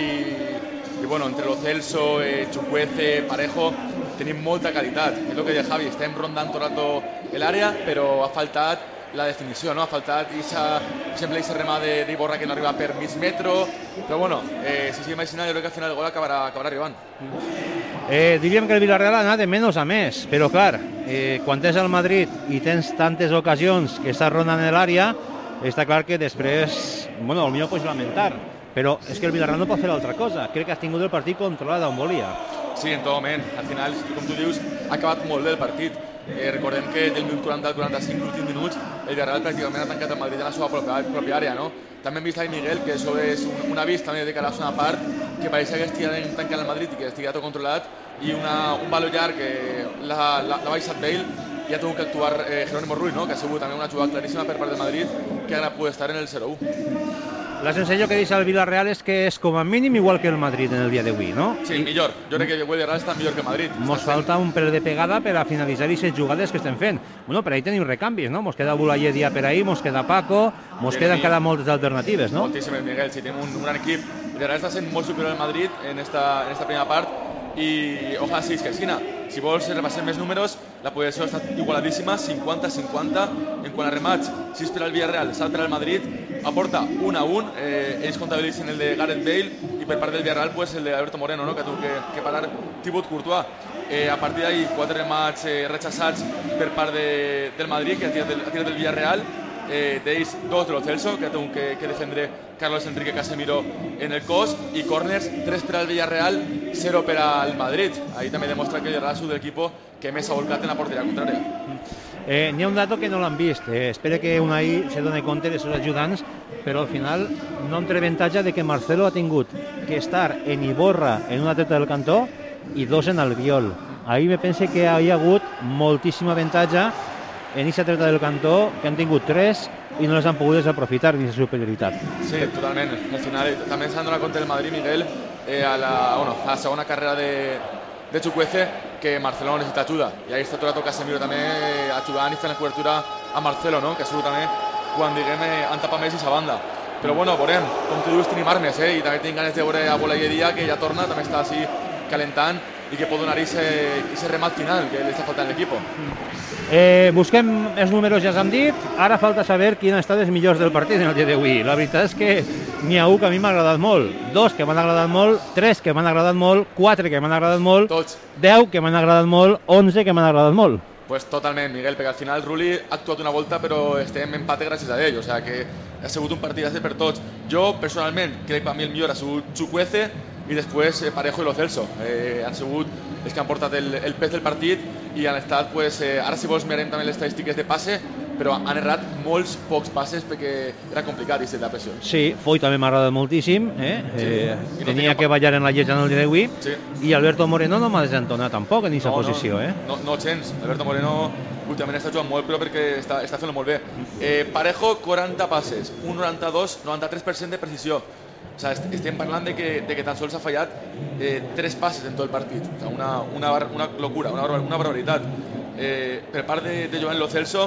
i bueno, entre Lo Celso, eh, Chukwueze, Parejo, tenim molta qualitat. És el que deia Javi, estem rondant tot el rato l'àrea, però ha faltat la definició, no? Ha faltat ixa, sempre aquest remà d'Iborra que no arriba per mig metro, però bueno, eh, si seguim així, jo crec que al final el gol acabarà, acabarà arribant. Eh, diríem que el Villarreal ha anat de menys a més, però clar, eh, quan tens el Madrid i tens tantes ocasions que estàs rondant en l'àrea, està clar que després, bueno, potser pots lamentar, però és que el Villarreal no pot fer altra cosa. Crec que has tingut el partit controlat on volia. Sí, en tot moment. Al final, com tu dius, ha acabat molt bé el partit. Eh, recordem que del minut quaranta al quaranta-cinc, últims minuts, el Villarreal pràcticament ha tancat el Madrid en la seva pròpia, pròpia àrea, no? També hem vist a Miguel, que això és un, un avís també de cara a la segona part, que pareix que estigui tancant el Madrid i que estigui tot controlat, i una, un valor llarg que l'ha baixat Bale i ha tingut que actuar eh, Jerónimo Ruiz, no? Que ha sigut també una jugada claríssima per part del Madrid, que ara pugui estar en el zero u. La sensació que deixa el Villarreal és que és com a mínim igual que el Madrid en el dia d'avui, no? Sí, millor. Jo crec que el Villarreal està millor que el Madrid. Mos falta un pel de pegada per a finalitzar aquestes jugades que estem fent. Bueno, per ahí tenim recanvis, no? Mos queda Boulaye Dia per ahí, mos queda Paco, mos queden encara moltes alternatives, no? Moltíssimes, Miguel. Sí, tenim un, un gran equip. El Villarreal està sent molt superior al Madrid en esta, en esta primera part i ojalà sí, que Xina. Si vols repassem més números, la posició ha estat igualadíssima, cinquanta cinquanta. En quant a remats, sis per al Villarreal, set per al Madrid, aporta un a un, eh, ells comptabilitzen el de Gareth Bale i per part del Villarreal pues, el de Alberto Moreno, no? Que ha tingut que, que parar Thibaut Courtois. Eh, a partir d'ahí, quatre remats eh, rechaçats per part de, del Madrid, que ha tirat del, ha tirat del Villarreal, eh, d'ells dos de lo Celso, que té que, que defendre Carlos Enrique Casemiro en el cos, i corners, tres per al Villarreal, zero per al Madrid. Ahí també demostra que el Villarreal és un equip que més ha volcat en la porteria contrària. Eh, N'hi ha un dato que no l'han vist. Eh, espero que Unai se doni compte de seus ajudants, però al final no em treu avantatge de que Marcelo ha tingut que estar en Iborra en una treta del cantó i dos en Albiol. Ahir me pense que hi ha hagut moltíssim avantatge en aquesta treta del cantó, que han tingut tres i no les han pogut desaprofitar ni la superioritat. Sí, totalment. Al final també s'han donat compte del Madrid, Miguel, eh, a, la, bueno, a la segona carrera de, de Chukwueze, que Marcelo necessita ajuda. I ahí està tot el Casemiro també ajudant i fent la cobertura a Marcelo, no? Que surt també quan, diguem, han tapat més aquesta banda. Però bueno, veurem, com tu dius, tenim armes, eh? I també tinc ganes de veure a Boulaye, que ja torna, també està així calentant i que pot donar aquest remat final que li està faltant a l'equip. Eh, busquem els números, ja s'han dit. Ara falta saber quins han estat els millors del partit en el dia d'avui. La veritat és que n'hi ha un que a mi m'ha agradat molt, dos que m'han agradat molt, tres que m'han agradat molt, quatre que m'han agradat molt, Tots. deu que m'han agradat molt, onze que m'han agradat molt. Pues totalment, Miguel, perquè al final Rulli ha actuat una volta però estem en empate gràcies a ell, o sigui que ha sigut un partit per tots. Jo, personalment, crec que per mi el millor ha sigut Chukwueze i després eh, Parejo i Lo Celso. Eh, han sigut els que han portat el, el pes del partit i han estat, pues, eh, ara si vols mirem també les estadístiques de passe, però han errat molts pocs passes perquè era complicat i la pressió. Sí, Foy també m'ha agradat moltíssim, eh? Sí. Eh, no tenia tenia que ballar en la lletra en el dia d'avui, sí. I Alberto Moreno no m'ha desentonat tampoc en aquesta no, posició. No, eh? no, no gens, Alberto Moreno últimament està jugant molt, però perquè està, està fent-ho molt bé. Eh, Parejo, quaranta passes, un noranta-dos, noranta-tres per cent de precisió. O sigui, estem parlant de que, de que tan sols ha fallat eh, tres passes en tot el partit. O sigui, una, una, una locura, una, una barbaritat. Eh, per part de, de Joan Lo Celso,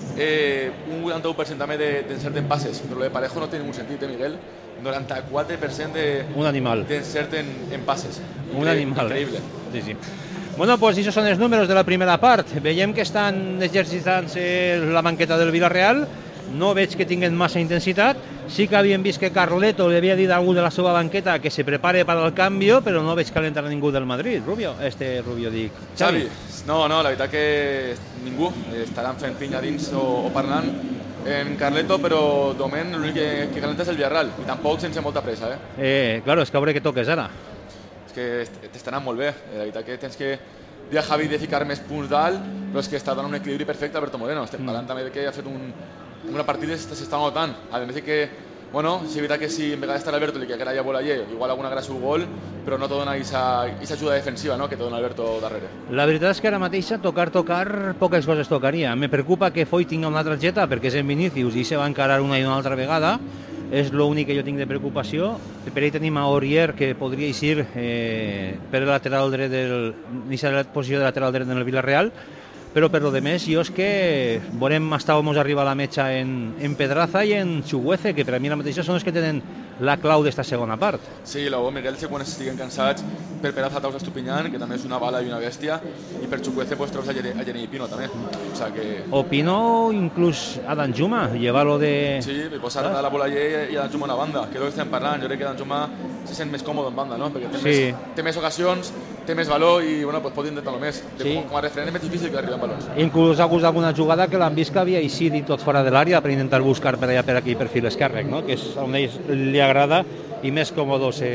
eh, un vuitanta-u per cent també d'encert en passes, però el de Parejo no té ningú sentit, eh, Miguel? noranta-quatre per cent de, un animal d'encert en, en passes. Un Incre animal. Increïble. Sí, sí. Bueno, pues aquests són els números de la primera part. Veiem que estan exercitant-se la banqueta del Villarreal. No veig que tinguin massa intensitat. Sí que havíem vist que Carleto li havia dit a algú de la seva banqueta que se prepare per al canvi, però no veig calentar a ningú del Madrid. Rubio, este Rubio dic. Xavi, no, no, la veritat que ningú estaran fent pinya dins o, o parlant en Carleto, però de moment l'únic que, que calenta és el Villarreal, i tampoc sense molta pressa, eh? Eh, claro, és que a veure què toques ara. És que t'estaran molt bé, la veritat que tens que dir a Javi de ficar més punts dalt, però és que està donant un equilibri perfecte a Alberto Moreno. Estem mm. parlant també de que ha fet un, una partida s'està notant, a més que, bueno, sí, és veritat que si en vegades està l'Alberto li que agrada a Boulaye, igual alguna gràcia un gol, però no te dona aquesta ajuda defensiva, no?, que te dona Alberto darrere. La veritat és que ara mateix tocar, tocar, poques coses tocaria. Me preocupa que Foy tinga una targeta perquè és en Vinícius i se va encarar una i una altra vegada. És l'únic que jo tinc de preocupació. Per ell tenim a Aurier, que podria eixir eh, per el lateral dret del, iniciar la posició de lateral dret en el Villarreal, però per lo de més, jo és que veurem hasta on ens arriba la metxa en, en Pedraza i en Chukwueze, que per a mi la mateixa són els que tenen la clau d'esta segona part. Sí, luego Miguel, quan estiguen cansats, per Pedraza traus a Estupiñán, que també és una bala i una bèstia, i per Chukwueze pues, traus a Geni i Pino també. O sea que... O Pino, inclús a Danjuma, llevar-lo de... Sí, posar a la Boulaye i a Danjuma a la banda, que és el que estem parlant. Jo crec que Danjuma se sent més còmode en banda, no? Perquè té, sí. més, té més ocasions, té més valor i bueno, pues, pot intentar-lo més. Sí. Com, com a referent és més difícil que arribi amb valors. Inclús ha gust d'alguna jugada que l'han vist que havia eixit i tot fora de l'àrea per intentar buscar per allà per aquí per fil esquerrec, no? Que és on ell li agrada i més còmode se,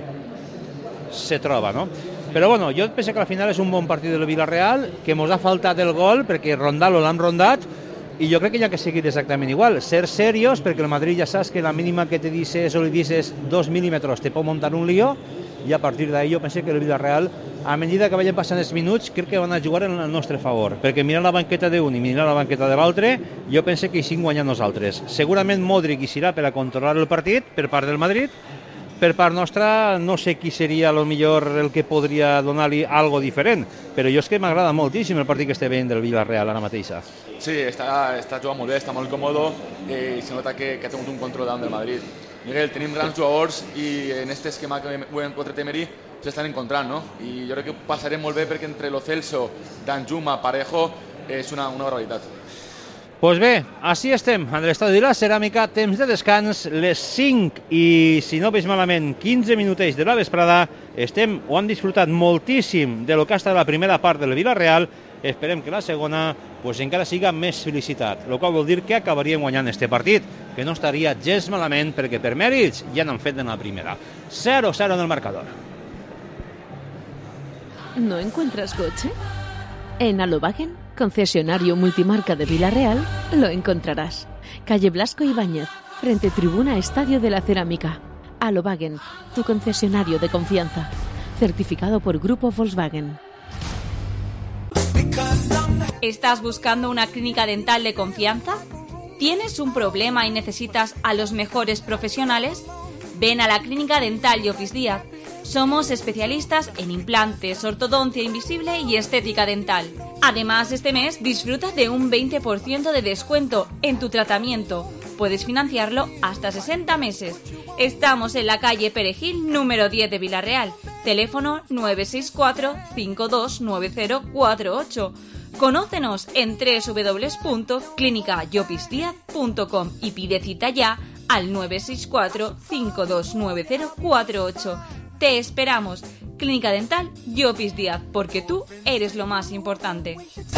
se troba, no? Però bueno, jo penso que al final és un bon partit del Villarreal, que mos ha faltat el gol perquè rondar-lo l'han rondat i jo crec que hi ha que seguir exactament igual, ser serios, perquè el Madrid ja saps que la mínima que te dices o li dices dos mil·límetres te pot muntar un lío, i a partir d'ahí jo penso que el Villarreal, a medida que vayan passant els minuts, crec que van a jugar en el nostre favor, perquè mirar la banqueta d'un i mirar la banqueta de l'altre, jo penso que hi cinc guanyant nosaltres. Segurament Modric hi serà per a controlar el partit per part del Madrid. Per part nostra, no sé qui seria el millor el que podria donar-li algo diferent, però jo és que m'agrada moltíssim el partit que esté veient del Villarreal ara mateixa. Sí, està, està jugant molt bé, està molt còmode eh, i se nota que, que ha tingut un control davant del Madrid. Miguel, tenim grans jugadors i en aquest esquema que veiem contra Temerí s'estan encontrant, no? I jo crec que passarem molt bé perquè entre Lo Celso, Danjuma, Parejo és una, una barbaritat. Pues bé, així estem, a l'estadi de la Ceràmica, temps de descans, les cinc i, si no veig malament, quinze minutets de la vesprada. Estem o han disfrutat moltíssim de lo que ha estat la primera part del Villarreal esperem que la segona pues, encara siga més felicitat, el qual vol dir que acabaríem guanyant este partit, que no estaria gens malament perquè per mèrits ja n'han fet en la primera. cero cero en el marcador. ¿No encuentras coche? En Alobagen, concesionario multimarca de Villarreal, lo encontrarás. Calle Blasco Ibáñez, frente Tribuna Estadio de la Cerámica. Alobagen, tu concesionario de confianza. Certificado por Grupo Volkswagen. ¿Estás buscando una clínica dental de confianza? ¿Tienes un problema y necesitas a los mejores profesionales? Ven a la Clínica Dental Llopis Díaz. Somos especialistas en implantes, ortodoncia invisible y estética dental. Además, este mes disfruta de un veinte por ciento de descuento en tu tratamiento. Puedes financiarlo hasta sesenta meses. Estamos en la calle Perejil, número diez de Villarreal. Teléfono nueve seis cuatro, cinco dos nueve cero cuatro ocho. Conócenos en doble u doble u doble u punto clínica llopis díaz punto com y pide cita ya al nueve seis cuatro, cinco dos nueve cero cuatro ocho. Te esperamos. Clínica Dental Llopis Díaz, porque tú eres lo más importante.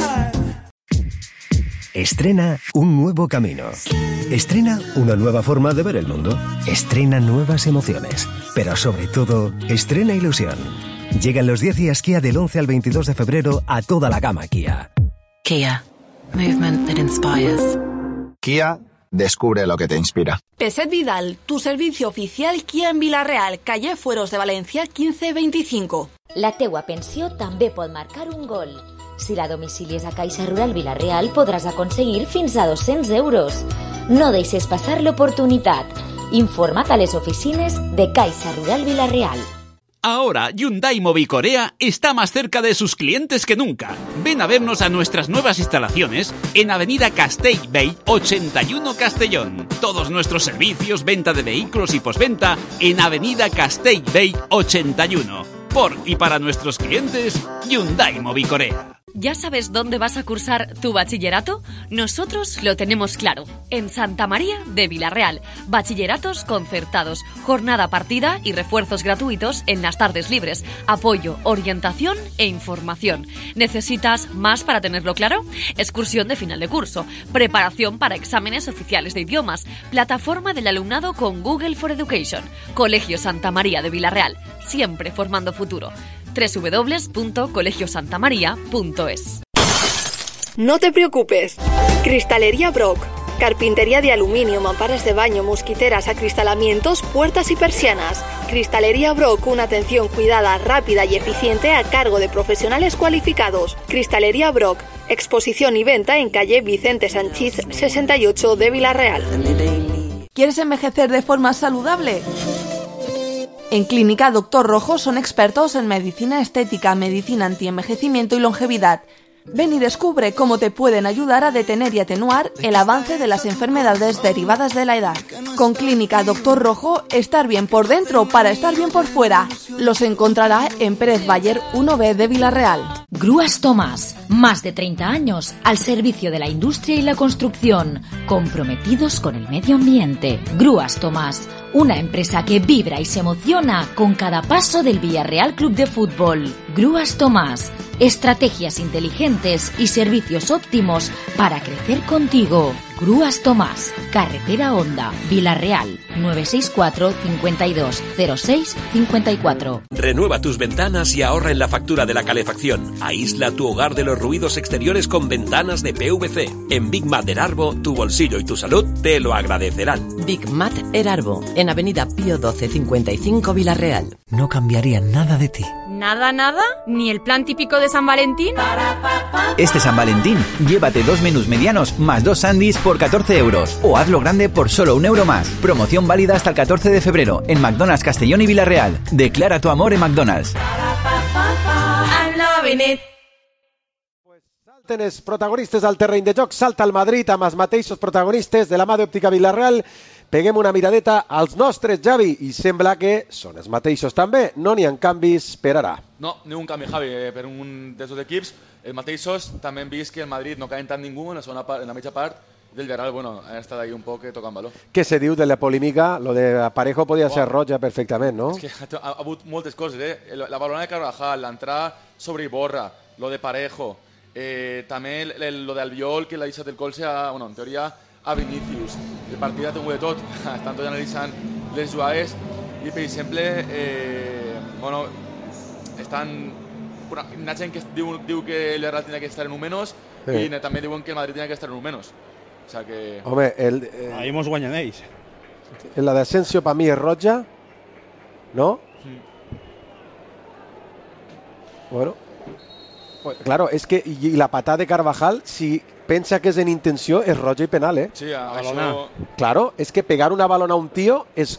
Estrena un nuevo camino. Estrena una nueva forma de ver el mundo. Estrena nuevas emociones. Pero sobre todo, estrena ilusión. Llegan los diez días Kia del once al veintidós de febrero a toda la gama Kia. Kia. Movement that inspires. Kia, descubre lo que te inspira. Peset Vidal, tu servicio oficial Kia en Villarreal, calle Fueros de València quinze veinticinco. La teua pensió també pot marcar un gol. Si la domicilies a Caixa Rural Villarreal podràs aconseguir fins a dos-cents euros. No deixes passar l'oportunitat. Informa't a les oficines de Caixa Rural Villarreal. Ahora, Hyundai Mobicorea está más cerca de sus clientes que nunca. Ven a vernos a nuestras nuevas instalaciones en Avenida Castellbell ochenta y uno Castellón. Todos nuestros servicios, venta de vehículos y postventa en Avenida Castellbell ochenta y uno. Por y para nuestros clientes, Hyundai Mobicorea. ¿Ya sabes dónde vas a cursar tu bachillerato? Nosotros lo tenemos claro. En Santa María de Villarreal. Bachilleratos concertados, jornada partida y refuerzos gratuitos en las tardes libres. Apoyo, orientación e información. ¿Necesitas más para tenerlo claro? Excursión de final de curso. Preparación para exámenes oficiales de idiomas. Plataforma del alumnado con Google for Education. Colegio Santa María de Villarreal. Siempre formando futuro. doble u doble u doble u punto colegio santa maría punto es. No te preocupes. Cristalería Brock. Carpintería de aluminio, mamparas de baño, mosquiteras, acristalamientos, puertas y persianas. Cristalería Brock, una atención cuidada, rápida y eficiente a cargo de profesionales cualificados. Cristalería Brock. Exposición y venta en calle Vicente Sanchís sesenta y ocho de Villarreal. ¿Quieres envejecer de forma saludable? En Clínica Doctor Rojo son expertos en medicina estética, medicina antienvejecimiento y longevidad. Ven y descubre cómo te pueden ayudar a detener y atenuar el avance de las enfermedades derivadas de la edad. Con Clínica Doctor Rojo, estar bien por dentro para estar bien por fuera. Los encontrará en Pérez Bayer uno B de Villarreal. Grúas Tomás, más de treinta años al servicio de la industria y la construcción, comprometidos con el medio ambiente. Grúas Tomás, una empresa que vibra y se emociona con cada paso del Villarreal Club de Fútbol. Grúas Tomás, estrategias inteligentes y servicios óptimos para crecer contigo. Grúas Tomás, Carretera Honda, Villarreal, nueve seis cuatro, cincuenta y dos, cero seis, cincuenta y cuatro. Renueva tus ventanas y ahorra en la factura de la calefacción. Aísla tu hogar de los ruidos exteriores con ventanas de P V C. En Big Mat Erarbo, tu bolsillo y tu salud te lo agradecerán. Big Mat Erarbo, en Avenida Pío doce cincuenta y cinco Villarreal. No cambiaría nada de ti. ¿Nada, nada? ¿Ni el plan típico de San Valentín? Este San Valentín, llévate dos menús medianos más dos sándwiches por catorce euros. O hazlo grande por solo un euro más. Promoción válida hasta el catorce de febrero en McDonald's Castellón y Villarreal. Declara tu amor en McDonald's. I'm loving it. Salten els protagonistes al terreny de joc, salta el Madrid amb els mateixos protagonistes de la mà d'Òptica Villarreal. Peguem una miradeta als nostres, Javi, i sembla que són els mateixos també, no n'hi ha canvis per ara. No, ni un canvi, Javi, eh, per un dels dos equips, els mateixos, també hem vist que el Madrid no calenta ningú en la, segona part, en la mitja part, del Villarreal, bueno, han estat ahí un poc tocant baló. Què se diu de la polèmica? Lo de Parejo podia wow. ser roja perfectament, no? És que ha, ha hagut moltes coses, eh? La balonada de Carvajal, l'entrada sobre Iborra, lo de Parejo, Eh, també el, el, lo d'Albiol, que l'ha deixat el colze, a, bueno, en teoria, a Vinícius. El partit ha tingut de tot, estan tots analitzant les jugades i, per exemple, eh, bueno, estan... Bueno, hi ha gent que diu, diu que el Real tindrà que estar en un menos sí. i també diuen que el Madrid tindrà que estar en un menos. O sea que... Home, el... Eh, ahí mos guanyen ells. La de Asensio para mí es roja, ¿no? Sí. Bueno... Pues, claro, es que y la patada de Carvajal, si pensa que es en intención, es roja y penal, ¿eh? Sí, a balona. Claro, es que pegar una balona a un tío es